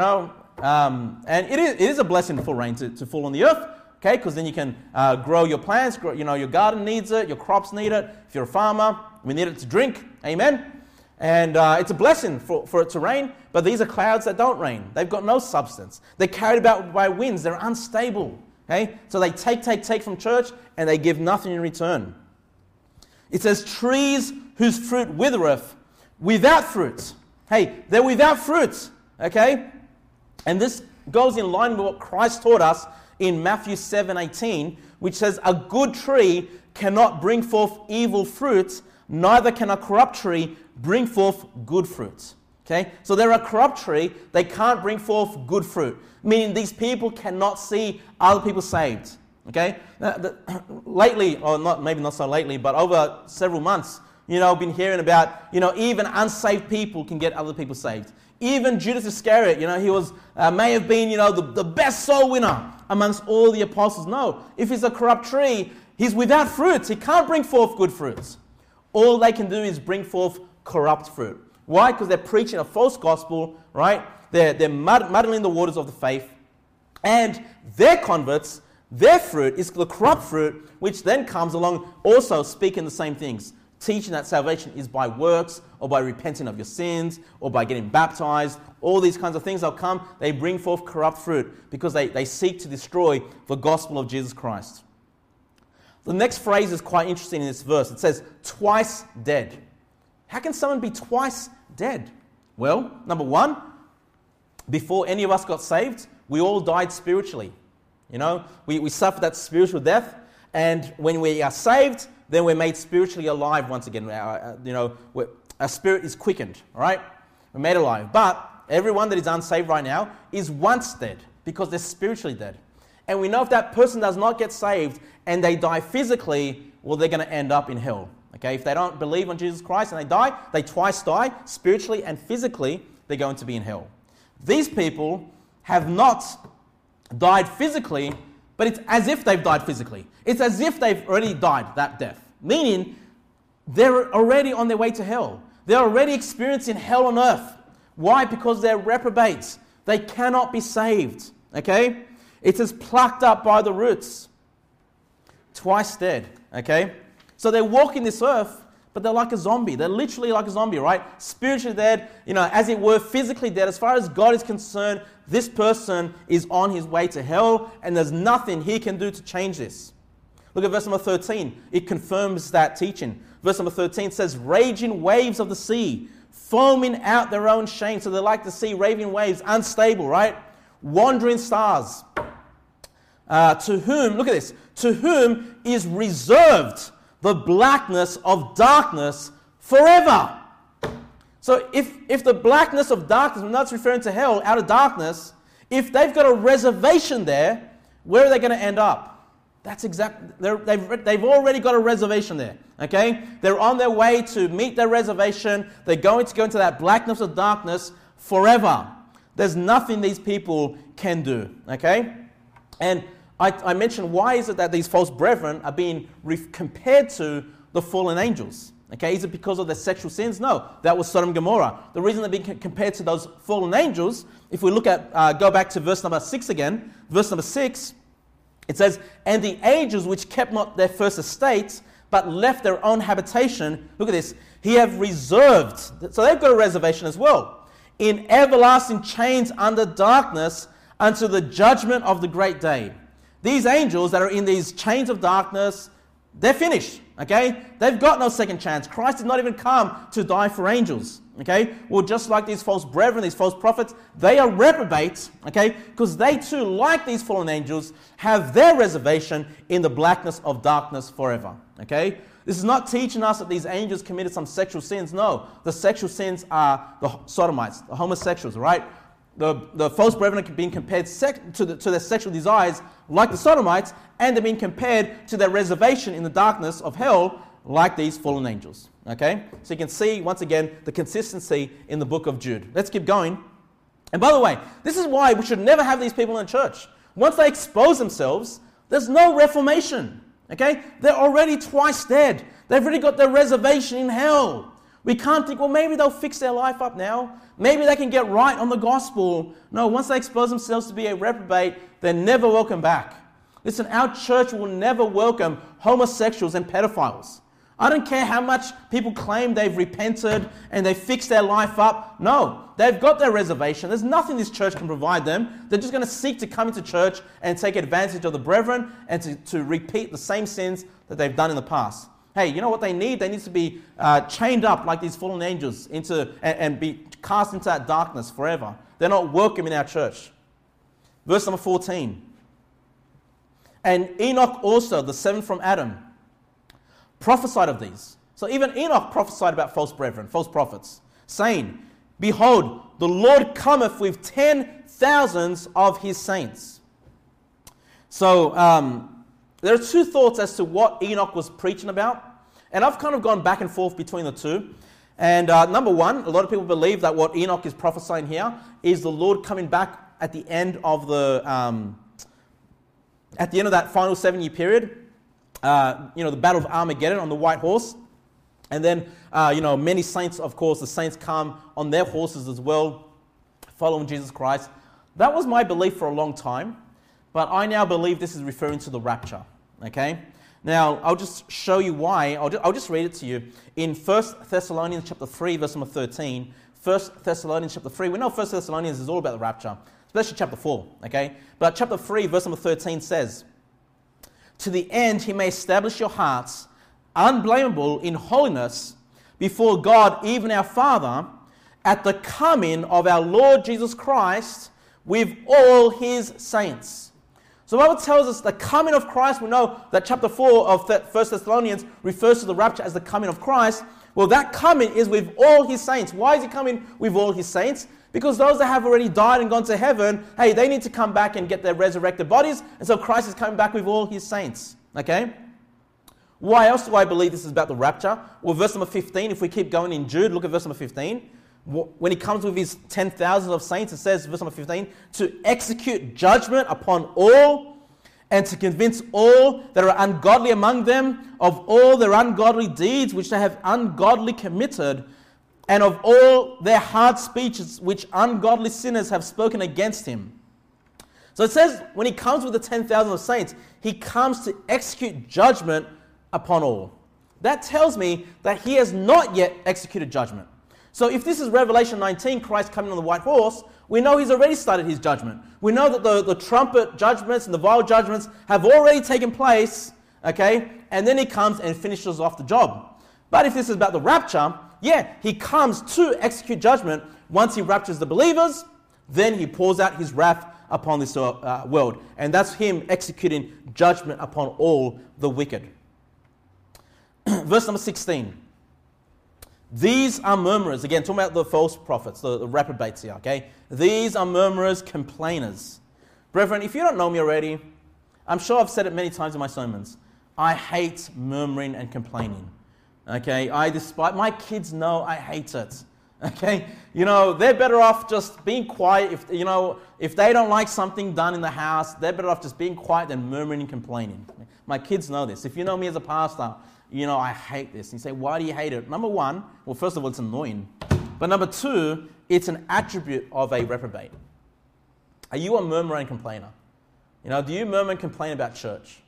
And it is a blessing for rain to fall on the earth. Okay, because then you can grow your plants. Your garden needs it. Your crops need it. If you're a farmer, we need it to drink. Amen. And it's a blessing for it to rain, but these are clouds that don't rain. They've got no substance. They're carried about by winds. They're unstable. Okay? So they take from church, and they give nothing in return. It says, trees whose fruit withereth, without fruit. Hey, they're without fruit. Okay? And this goes in line with what Christ taught us in Matthew 7:18, which says, a good tree cannot bring forth evil fruit, neither can a corrupt tree bring forth good fruit. Okay? So they're a corrupt tree, they can't bring forth good fruit. Meaning these people cannot see other people saved. Okay? Lately, or maybe not so lately, but over several months, I've been hearing about, even unsaved people can get other people saved. Even Judas Iscariot, he was may have been, the best soul winner amongst all the apostles. No, if he's a corrupt tree, he's without fruit. He can't bring forth good fruits. All they can do is bring forth corrupt fruit. Why? Because they're preaching a false gospel, right? They're muddling the waters of the faith. And their converts, their fruit is the corrupt fruit, which then comes along also speaking the same things. Teaching that salvation is by works, or by repenting of your sins, or by getting baptized. All these kinds of things will come. They bring forth corrupt fruit because they seek to destroy the gospel of Jesus Christ. The next phrase is quite interesting in this verse. It says, twice dead. How can someone be twice dead? Well, number one, before any of us got saved, we all died spiritually. You know, we suffered that spiritual death, and when we are saved, then we're made spiritually alive once again. Our spirit is quickened, all right? We're made alive. But everyone that is unsaved right now is once dead because they're spiritually dead. And we know if that person does not get saved and they die physically, well, they're going to end up in hell. Okay, if they don't believe on Jesus Christ and they die, they twice die, spiritually and physically, they're going to be in hell. These people have not died physically, but it's as if they've died physically. It's as if they've already died that death. Meaning, they're already on their way to hell. They're already experiencing hell on earth. Why? Because they're reprobates. They cannot be saved. Okay? It is plucked up by the roots. Twice dead. Okay? So they're walking this earth, but they're like a zombie. They're literally like a zombie, right? Spiritually dead, as it were, physically dead. As far as God is concerned, this person is on his way to hell, and there's nothing he can do to change this. Look at verse number 13. It confirms that teaching. Verse number 13 says, raging waves of the sea, foaming out their own shame. So they're like the sea, raving waves, unstable, right? Wandering stars. To whom, look at this, to whom is reserved the blackness of darkness forever. So if the blackness of darkness, when that's referring to hell, out of darkness, if they've got a reservation there, where are they going to end up? That's exactly, they've already got a reservation there, okay? They're on their way to meet their reservation. They're going to go into that blackness of darkness forever. There's nothing these people can do, okay? And I mentioned, why is it that these false brethren are being compared to the fallen angels? Okay, is it because of their sexual sins? No, that was Sodom and Gomorrah. The reason they're being compared to those fallen angels, if we look at, go back to verse number 6 again, verse number 6, it says, and the angels which kept not their first estate, but left their own habitation, look at this, he have reserved, so they've got a reservation as well, in everlasting chains under darkness unto the judgment of the great day. These angels that are in these chains of darkness, they're finished, okay? They've got no second chance. Christ did not even come to die for angels, okay? Well, just like these false brethren, these false prophets, they are reprobates, okay? Because they too, like these fallen angels, have their reservation in the blackness of darkness forever, okay? This is not teaching us that these angels committed some sexual sins. No, the sexual sins are the sodomites, the homosexuals, right? The false brethren are being compared to their sexual desires like the sodomites, and they're being compared to their reservation in the darkness of hell like these fallen angels. Okay? So you can see, once again, the consistency in the book of Jude. Let's keep going. And by the way, this is why we should never have these people in church. Once they expose themselves, there's no reformation. Okay? They're already twice dead. They've already got their reservation in hell. We can't think, well, maybe they'll fix their life up now. Maybe they can get right on the gospel. No, once they expose themselves to be a reprobate, they're never welcome back. Listen, our church will never welcome homosexuals and pedophiles. I don't care how much people claim they've repented and they've fixed their life up. No, they've got their reservation. There's nothing this church can provide them. They're just going to seek to come into church and take advantage of the brethren and to repeat the same sins that they've done in the past. Hey, you know what they need? They need to be chained up like these fallen angels and be cast into that darkness forever. They're not welcome in our church. Verse number 14. And Enoch also, the seventh from Adam, prophesied of these. So even Enoch prophesied about false brethren, false prophets, saying, behold, the Lord cometh with 10,000s of his saints. So there are two thoughts as to what Enoch was preaching about. And I've kind of gone back and forth between the two. And number one, a lot of people believe that what Enoch is prophesying here is the Lord coming back at the end of that final 7-year period. The Battle of Armageddon on the white horse. And then, many saints, of course, the saints come on their horses as well, following Jesus Christ. That was my belief for a long time, but I now believe this is referring to the rapture, okay? Now, I'll just show you why. I'll just read it to you. In 1 Thessalonians chapter 3, verse number 13, 1 Thessalonians chapter 3, we know 1 Thessalonians is all about the rapture, especially chapter 4, okay? But chapter 3, verse number 13 says, "To the end he may establish your hearts unblameable in holiness before God, even our Father, at the coming of our Lord Jesus Christ with all his saints." So the Bible tells us the coming of Christ. We know that chapter 4 of 1 Thessalonians refers to the rapture as the coming of Christ. Well, that coming is with all his saints. Why is he coming with all his saints? Because those that have already died and gone to heaven, hey, they need to come back and get their resurrected bodies. And so Christ is coming back with all his saints. Okay? Why else do I believe this is about the rapture? Well, verse number 15, if we keep going in Jude, look at verse number 15. When he comes with his 10,000 of saints, it says, verse number 15, "to execute judgment upon all and to convince all that are ungodly among them of all their ungodly deeds which they have ungodly committed, and of all their hard speeches which ungodly sinners have spoken against him." So it says when he comes with the 10,000 of saints, he comes to execute judgment upon all. That tells me that he has not yet executed judgment. So if this is Revelation 19, Christ coming on the white horse, we know he's already started his judgment. We know that the trumpet judgments and the vial judgments have already taken place, okay? And then he comes and finishes off the job. But if this is about the rapture, yeah, he comes to execute judgment. Once he raptures the believers, then he pours out his wrath upon this world. And that's him executing judgment upon all the wicked. Verse number 16. "These are murmurers," again, talking about the false prophets, the reprobates here, okay? "These are murmurers, complainers." Brethren, if you don't know me already, I'm sure I've said it many times in my sermons. I hate murmuring and complaining, okay? My kids know I hate it, okay? They're better off just being quiet. If they don't like something done in the house, they're better off just being quiet than murmuring and complaining. My kids know this. If you know me as a pastor, I hate this. And you say, why do you hate it? Number one, well, first of all, it's annoying. But number two, it's an attribute of a reprobate. Are you a murmurer and complainer? Do you murmur and complain about church?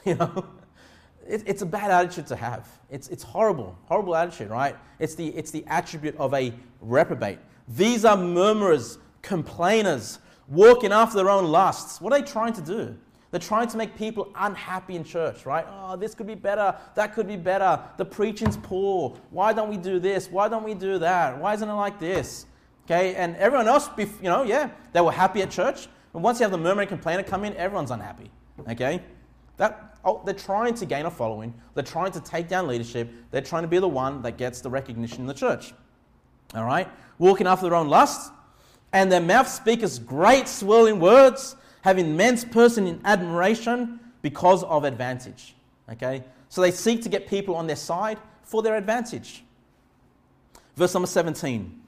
It's a bad attitude to have. It's horrible attitude, right? It's the attribute of a reprobate. These are murmurers, complainers, walking after their own lusts. What are they trying to do? They're trying to make people unhappy in church, right? Oh, this could be better. That could be better. The preaching's poor. Why don't we do this? Why don't we do that? Why isn't it like this? Okay, and everyone else, they were happy at church. But once you have the murmuring complainer come in, everyone's unhappy. Okay? They're trying to gain a following. They're trying to take down leadership. They're trying to be the one that gets the recognition in the church. All right? Walking after their own lusts. And their mouth speaketh great swirling words, having men's person in admiration because of advantage. Okay? So they seek to get people on their side for their advantage. Verse number 17.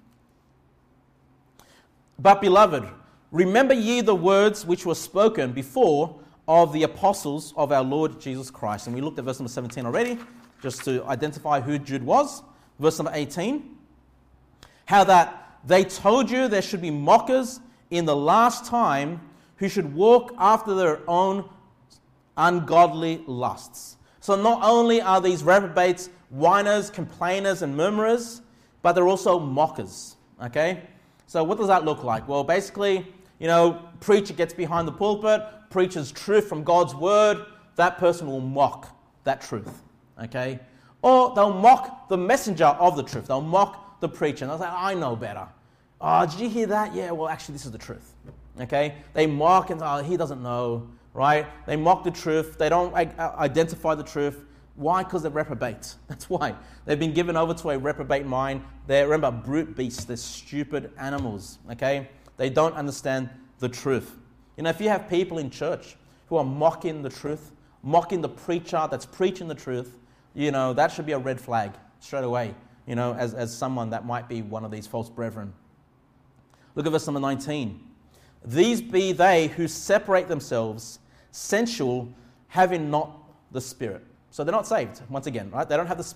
"But beloved, remember ye the words which were spoken before of the apostles of our Lord Jesus Christ." And we looked at verse number 17 already, just to identify who Jude was. Verse number 18. "How that they told you there should be mockers in the last time, who should walk after their own ungodly lusts." So not only are these reprobates whiners, complainers, and murmurers, but they're also mockers. Okay? So what does that look like? Well, basically, preacher gets behind the pulpit, preaches truth from God's word, that person will mock that truth. Okay? Or they'll mock the messenger of the truth. They'll mock the preacher. And they'll say, I know better. Oh, did you hear that? Yeah, well, actually, this is the truth. Okay? They mock and say, he doesn't know, right? They mock the truth. They don't identify the truth. Why? Because they're reprobate. That's why. They've been given over to a reprobate mind. Remember, brute beasts. They're stupid animals. Okay? They don't understand the truth. If you have people in church who are mocking the truth, mocking the preacher that's preaching the truth, that should be a red flag straight away, as someone that might be one of these false brethren. Look at verse number 19. "These be they who separate themselves, sensual, having not the Spirit." So they're not saved, once again, right? They don't have the Spirit.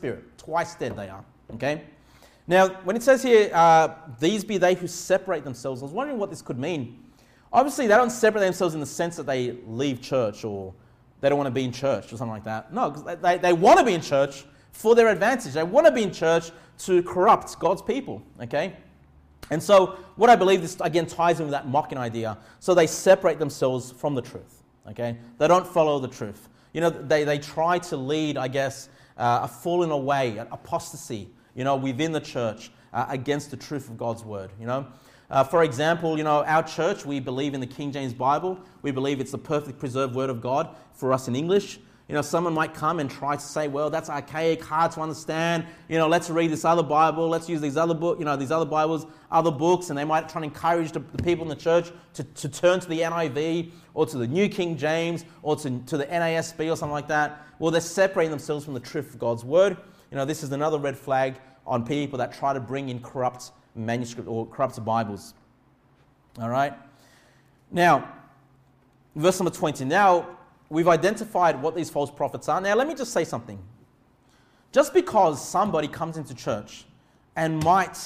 Twice dead they are, okay? Now, when it says here, these be they who separate themselves, I was wondering what this could mean. Obviously, they don't separate themselves in the sense that they leave church or they don't want to be in church or something like that. No, because they want to be in church for their advantage. They want to be in church to corrupt God's people, okay? And so what I believe this, again, ties in with that mocking idea. So they separate themselves from the truth, okay? They don't follow the truth. You know, they try to lead, I guess, a falling away, an apostasy, you know, within the church against the truth of God's word, you know. For example, you know, our church, we believe in the King James Bible. We believe it's the perfect preserved word of God for us in English. You know, someone might come and try to say, well, that's archaic, hard to understand. You know, let's read this other Bible. Let's use these other these other Bibles, other books. And they might try to encourage the people in the church to turn to the NIV or to the New King James or to the NASB or something like that. Well, they're separating themselves from the truth of God's word. You know, this is another red flag on people that try to bring in corrupt manuscript or corrupt Bibles. All right? Now, verse number 20. Now, we've identified what these false prophets are. Now, let me just say something. Just because somebody comes into church and might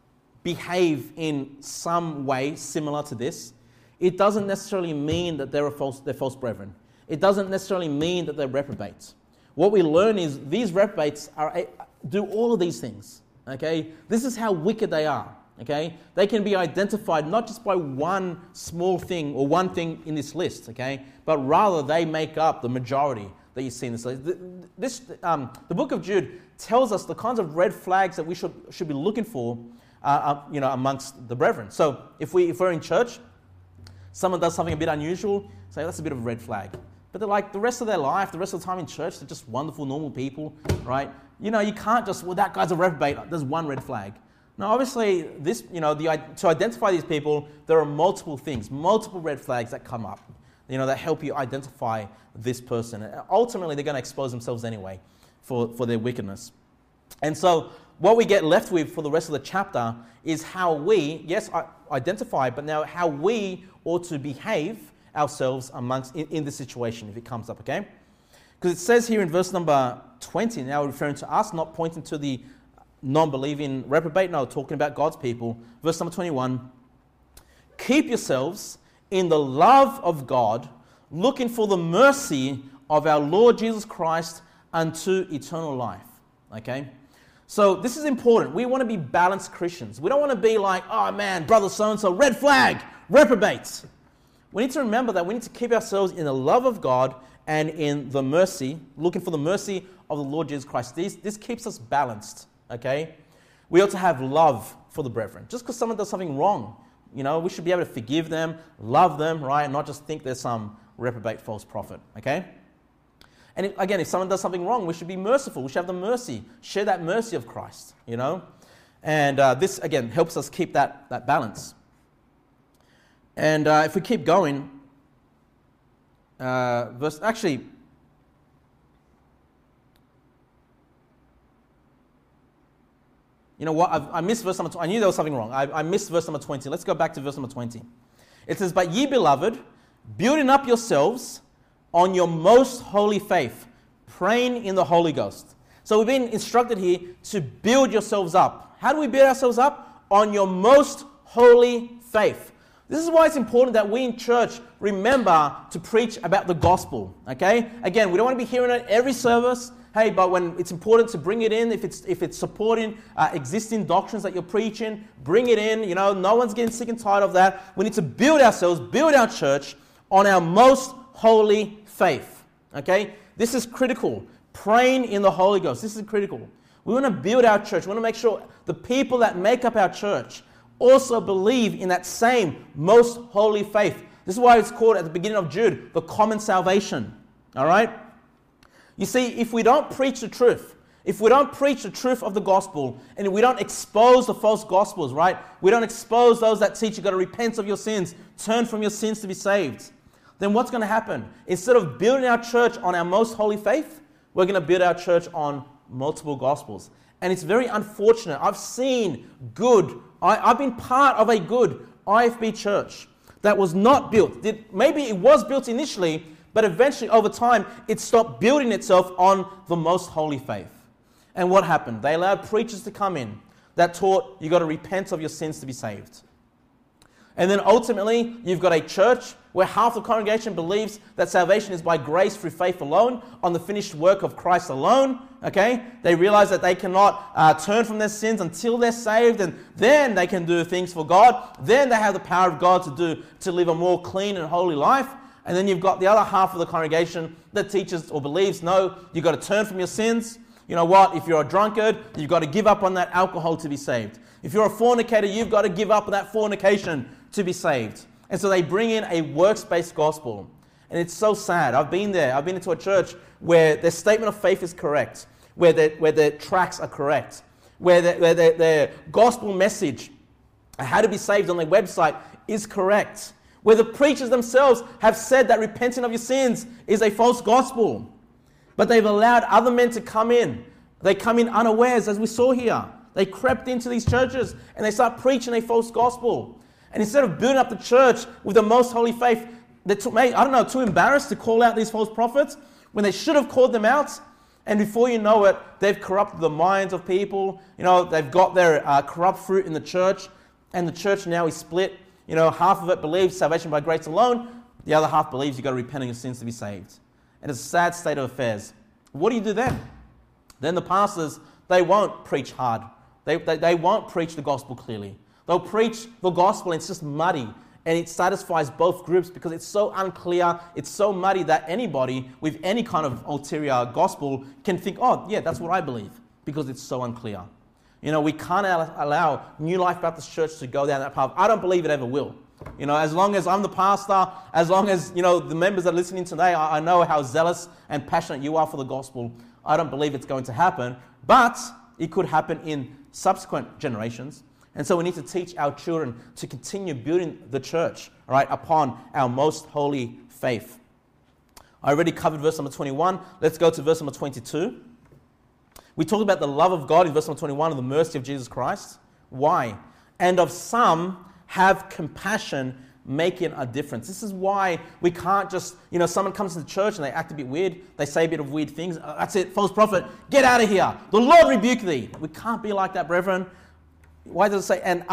behave in some way similar to this, it doesn't necessarily mean that they're false brethren. It doesn't necessarily mean that they're reprobates. What we learn is these reprobates do all of these things. Okay? This is how wicked they are. Okay? They can be identified not just by one small thing or one thing in this list, okay? But rather they make up the majority that you see in this list. The book of Jude tells us the kinds of red flags that we should be looking for, amongst the brethren. So if we're in church, someone does something a bit unusual, say that's a bit of a red flag. But they're like the rest of their life, the rest of the time in church, they're just wonderful, normal people, right? You know, you can't just, well, that guy's a reprobate. There's one red flag. Now, obviously, this, you know, to identify these people, there are multiple things, multiple red flags that come up, you know, that help you identify this person. And ultimately, they're going to expose themselves anyway for their wickedness. And so, what we get left with for the rest of the chapter is how we, yes, identify, but now how we ought to behave ourselves in this situation if it comes up, okay? Because it says here in verse number 20, now referring to us, not pointing to the non-believing reprobate, no, talking about God's people. Verse number 21, keep yourselves in the love of God, looking for the mercy of our Lord Jesus Christ unto eternal life. Okay? So this is important. We want to be balanced Christians. We don't want to be like, oh man, brother so-and-so, red flag, reprobates. We need to remember that we need to keep ourselves in the love of God and in the mercy, looking for the mercy of the Lord Jesus Christ. This keeps us balanced. Okay? We ought to have love for the brethren. Just because someone does something wrong, you know, we should be able to forgive them, love them, right? And not just think there's some reprobate false prophet. Okay? And again, if someone does something wrong, we should be merciful. We should have the mercy, share that mercy of Christ, you know? And this, again, helps us keep that balance. And if we keep going, you know what? I missed verse number 20. I knew there was something wrong. I missed verse number 20. Let's go back to verse number 20. It says, but ye beloved, building up yourselves on your most holy faith, praying in the Holy Ghost. So we've been instructed here to build yourselves up. How do we build ourselves up? On your most holy faith. This is why it's important that we in church remember to preach about the gospel. Okay? Again, we don't want to be hearing it every service. Hey, but when it's important to bring it in, if it's supporting existing doctrines that you're preaching, bring it in. You know, no one's getting sick and tired of that. We need to build ourselves, build our church on our most holy faith. Okay? This is critical. Praying in the Holy Ghost. This is critical. We want to build our church. We want to make sure the people that make up our church also believe in that same most holy faith. This is why it's called at the beginning of Jude, the common salvation. All right? You see, if we don't preach the truth, if we don't preach the truth of the gospel, and we don't expose the false gospels, right? We don't expose those that teach you've got to repent of your sins, turn from your sins to be saved, then what's going to happen? Instead of building our church on our most holy faith, we're going to build our church on multiple gospels. And it's very unfortunate. I've seen I've been part of a good IFB church that was not built. Maybe it was built initially, but eventually over time, it stopped building itself on the most holy faith. And what happened? They allowed preachers to come in that taught you got to repent of your sins to be saved. And then ultimately, you've got a church where half the congregation believes that salvation is by grace through faith alone, on the finished work of Christ alone. Okay? They realize that they cannot turn from their sins until they're saved, and then they can do things for God. Then they have the power of God to live a more clean and holy life. And then you've got the other half of the congregation that teaches or believes, no, you've got to turn from your sins. You know what? If you're a drunkard, you've got to give up on that alcohol to be saved. If you're a fornicator, you've got to give up on that fornication to be saved. And so they bring in a works-based gospel. And it's so sad. I've been there. I've been into a church where their statement of faith is correct, where their tracts are correct, where their gospel message, how to be saved on their website, is correct, where the preachers themselves have said that repenting of your sins is a false gospel. But they've allowed other men to come in. They come in unawares, as we saw here. They crept into these churches and they start preaching a false gospel. And instead of building up the church with the most holy faith, they're too embarrassed to call out these false prophets when they should have called them out. And before you know it, they've corrupted the minds of people. You know, they've got their corrupt fruit in the church, and the church now is split. You know, half of it believes salvation by grace alone. The other half believes you've got to repent of your sins to be saved. And it's a sad state of affairs. What do you do then? Then the pastors, they won't preach hard. They won't preach the gospel clearly. They'll preach the gospel and it's just muddy. And it satisfies both groups because it's so unclear, it's so muddy that anybody with any kind of ulterior gospel can think, oh, yeah, that's what I believe, because it's so unclear. You know, we can't allow New Life Baptist Church to go down that path. I don't believe it ever will. You know, as long as I'm the pastor, as long as, you know, the members that are listening today, I know how zealous and passionate you are for the gospel. I don't believe it's going to happen, but it could happen in subsequent generations. And so we need to teach our children to continue building the church, right, upon our most holy faith. I already covered verse number 21. Let's go to verse number 22. We talked about the love of God in verse number 21 and the mercy of Jesus Christ. Why? And of some have compassion, making a difference. This is why we can't just, you know, someone comes to the church and they act a bit weird. They say a bit of weird things. That's it, false prophet, get out of here. The Lord rebuke thee. We can't be like that, brethren. Why does it say, and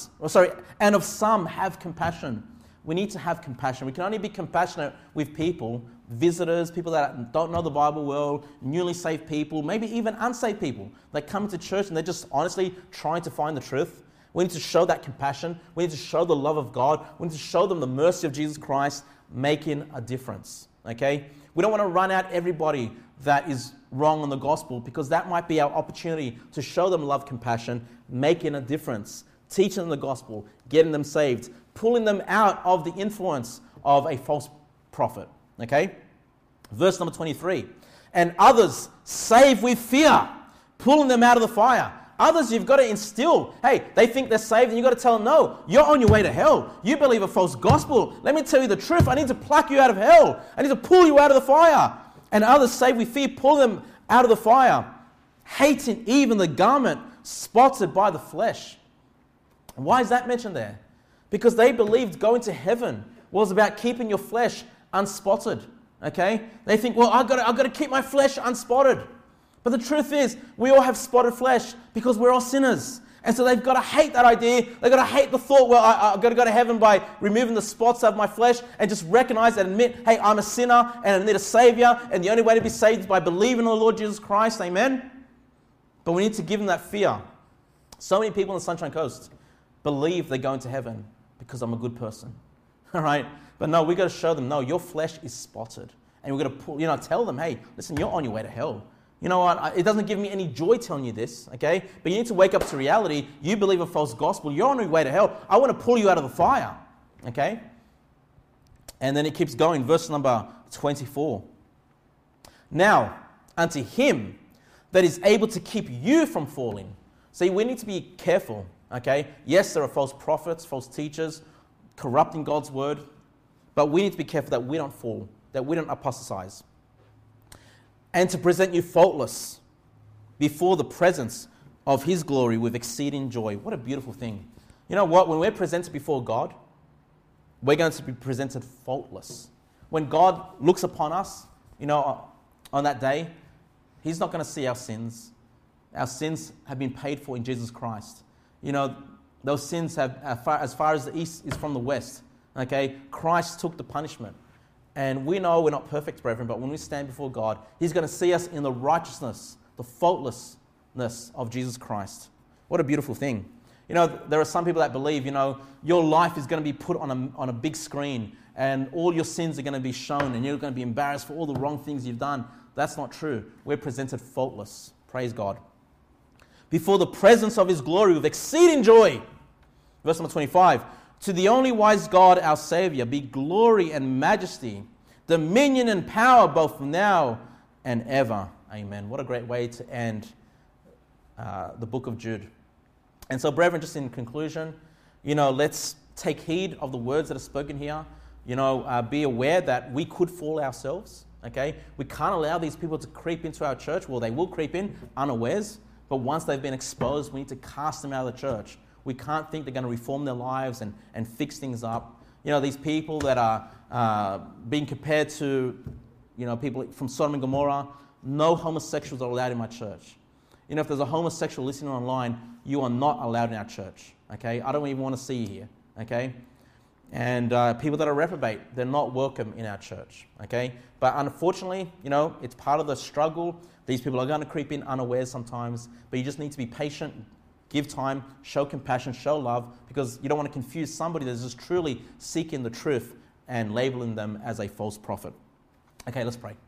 of some have compassion? We need to have compassion. We can only be compassionate with people, visitors, people that don't know the Bible well, newly saved people, maybe even unsaved people that come to church and they're just honestly trying to find the truth. We need to show that compassion. We need to show the love of God. We need to show them the mercy of Jesus Christ making a difference. Okay? We don't want to run out everybody that is wrong on the gospel, because that might be our opportunity to show them love, compassion, making a difference, teaching them the gospel, getting them saved, pulling them out of the influence of a false prophet. Okay? Verse number 23. And others save with fear, pulling them out of the fire. Others you've got to instill. Hey, they think they're saved and you've got to tell them, no, you're on your way to hell. You believe a false gospel. Let me tell you the truth. I need to pluck you out of hell. I need to pull you out of the fire. And others save with fear, pull them out of the fire, hating even the garment spotted by the flesh. And why is that mentioned there? Because they believed going to heaven was about keeping your flesh unspotted. Okay? They think, well, I've got to keep my flesh unspotted. But the truth is, we all have spotted flesh because we're all sinners. And so they've got to hate that idea. They've got to hate the thought, well, I've got to go to heaven by removing the spots out of my flesh, and just recognize and admit, hey, I'm a sinner and I need a Savior, and the only way to be saved is by believing in the Lord Jesus Christ. Amen? But we need to give them that fear. So many people on the Sunshine Coast believe they're going to heaven because I'm a good person. All right? But no, we've got to show them, no, your flesh is spotted. And we've got to tell them, hey, listen, you're on your way to hell. You know what? It doesn't give me any joy telling you this, okay? But you need to wake up to reality. You believe a false gospel. You're on your way to hell. I want to pull you out of the fire, okay? And then it keeps going. Verse number 24. Now, unto him that is able to keep you from falling. See, we need to be careful, okay? Yes, there are false prophets, false teachers, corrupting God's word. But we need to be careful that we don't fall, that we don't apostatize. And to present you faultless before the presence of his glory with exceeding joy. What a beautiful thing. You know what? When we're presented before God, we're going to be presented faultless. When God looks upon us, on that day, he's not going to see our sins. Our sins have been paid for in Jesus Christ. You know, those sins have, as far as the east is from the west. Okay, Christ took the punishment. And we know we're not perfect, brethren, but when we stand before God, He's going to see us in the righteousness, the faultlessness of Jesus Christ. What a beautiful thing. You know, there are some people that believe, you know, your life is going to be put on a big screen and all your sins are going to be shown and you're going to be embarrassed for all the wrong things you've done. That's not true. We're presented faultless. Praise God. Before the presence of His glory with exceeding joy. Verse number 25. To the only wise God, our Savior, be glory and majesty, dominion and power both now and ever. Amen. What a great way to end the book of Jude. And so, brethren, just in conclusion, you know, let's take heed of the words that are spoken here. You know, be aware that we could fall ourselves, okay? We can't allow these people to creep into our church. Well, they will creep in unawares, but once they've been exposed, we need to cast them out of the church. We can't think they're going to reform their lives and fix things up. You know, these people that are being compared to, you know, people from Sodom and Gomorrah, no homosexuals are allowed in my church. You know, if there's a homosexual listening online, you are not allowed in our church, okay? I don't even want to see you here, okay? And people that are reprobate, they're not welcome in our church, okay? But unfortunately, you know, it's part of the struggle. These people are going to creep in unawares sometimes, but you just need to be patient, give time, show compassion, show love, because you don't want to confuse somebody that's just truly seeking the truth and labeling them as a false prophet. Okay, let's pray.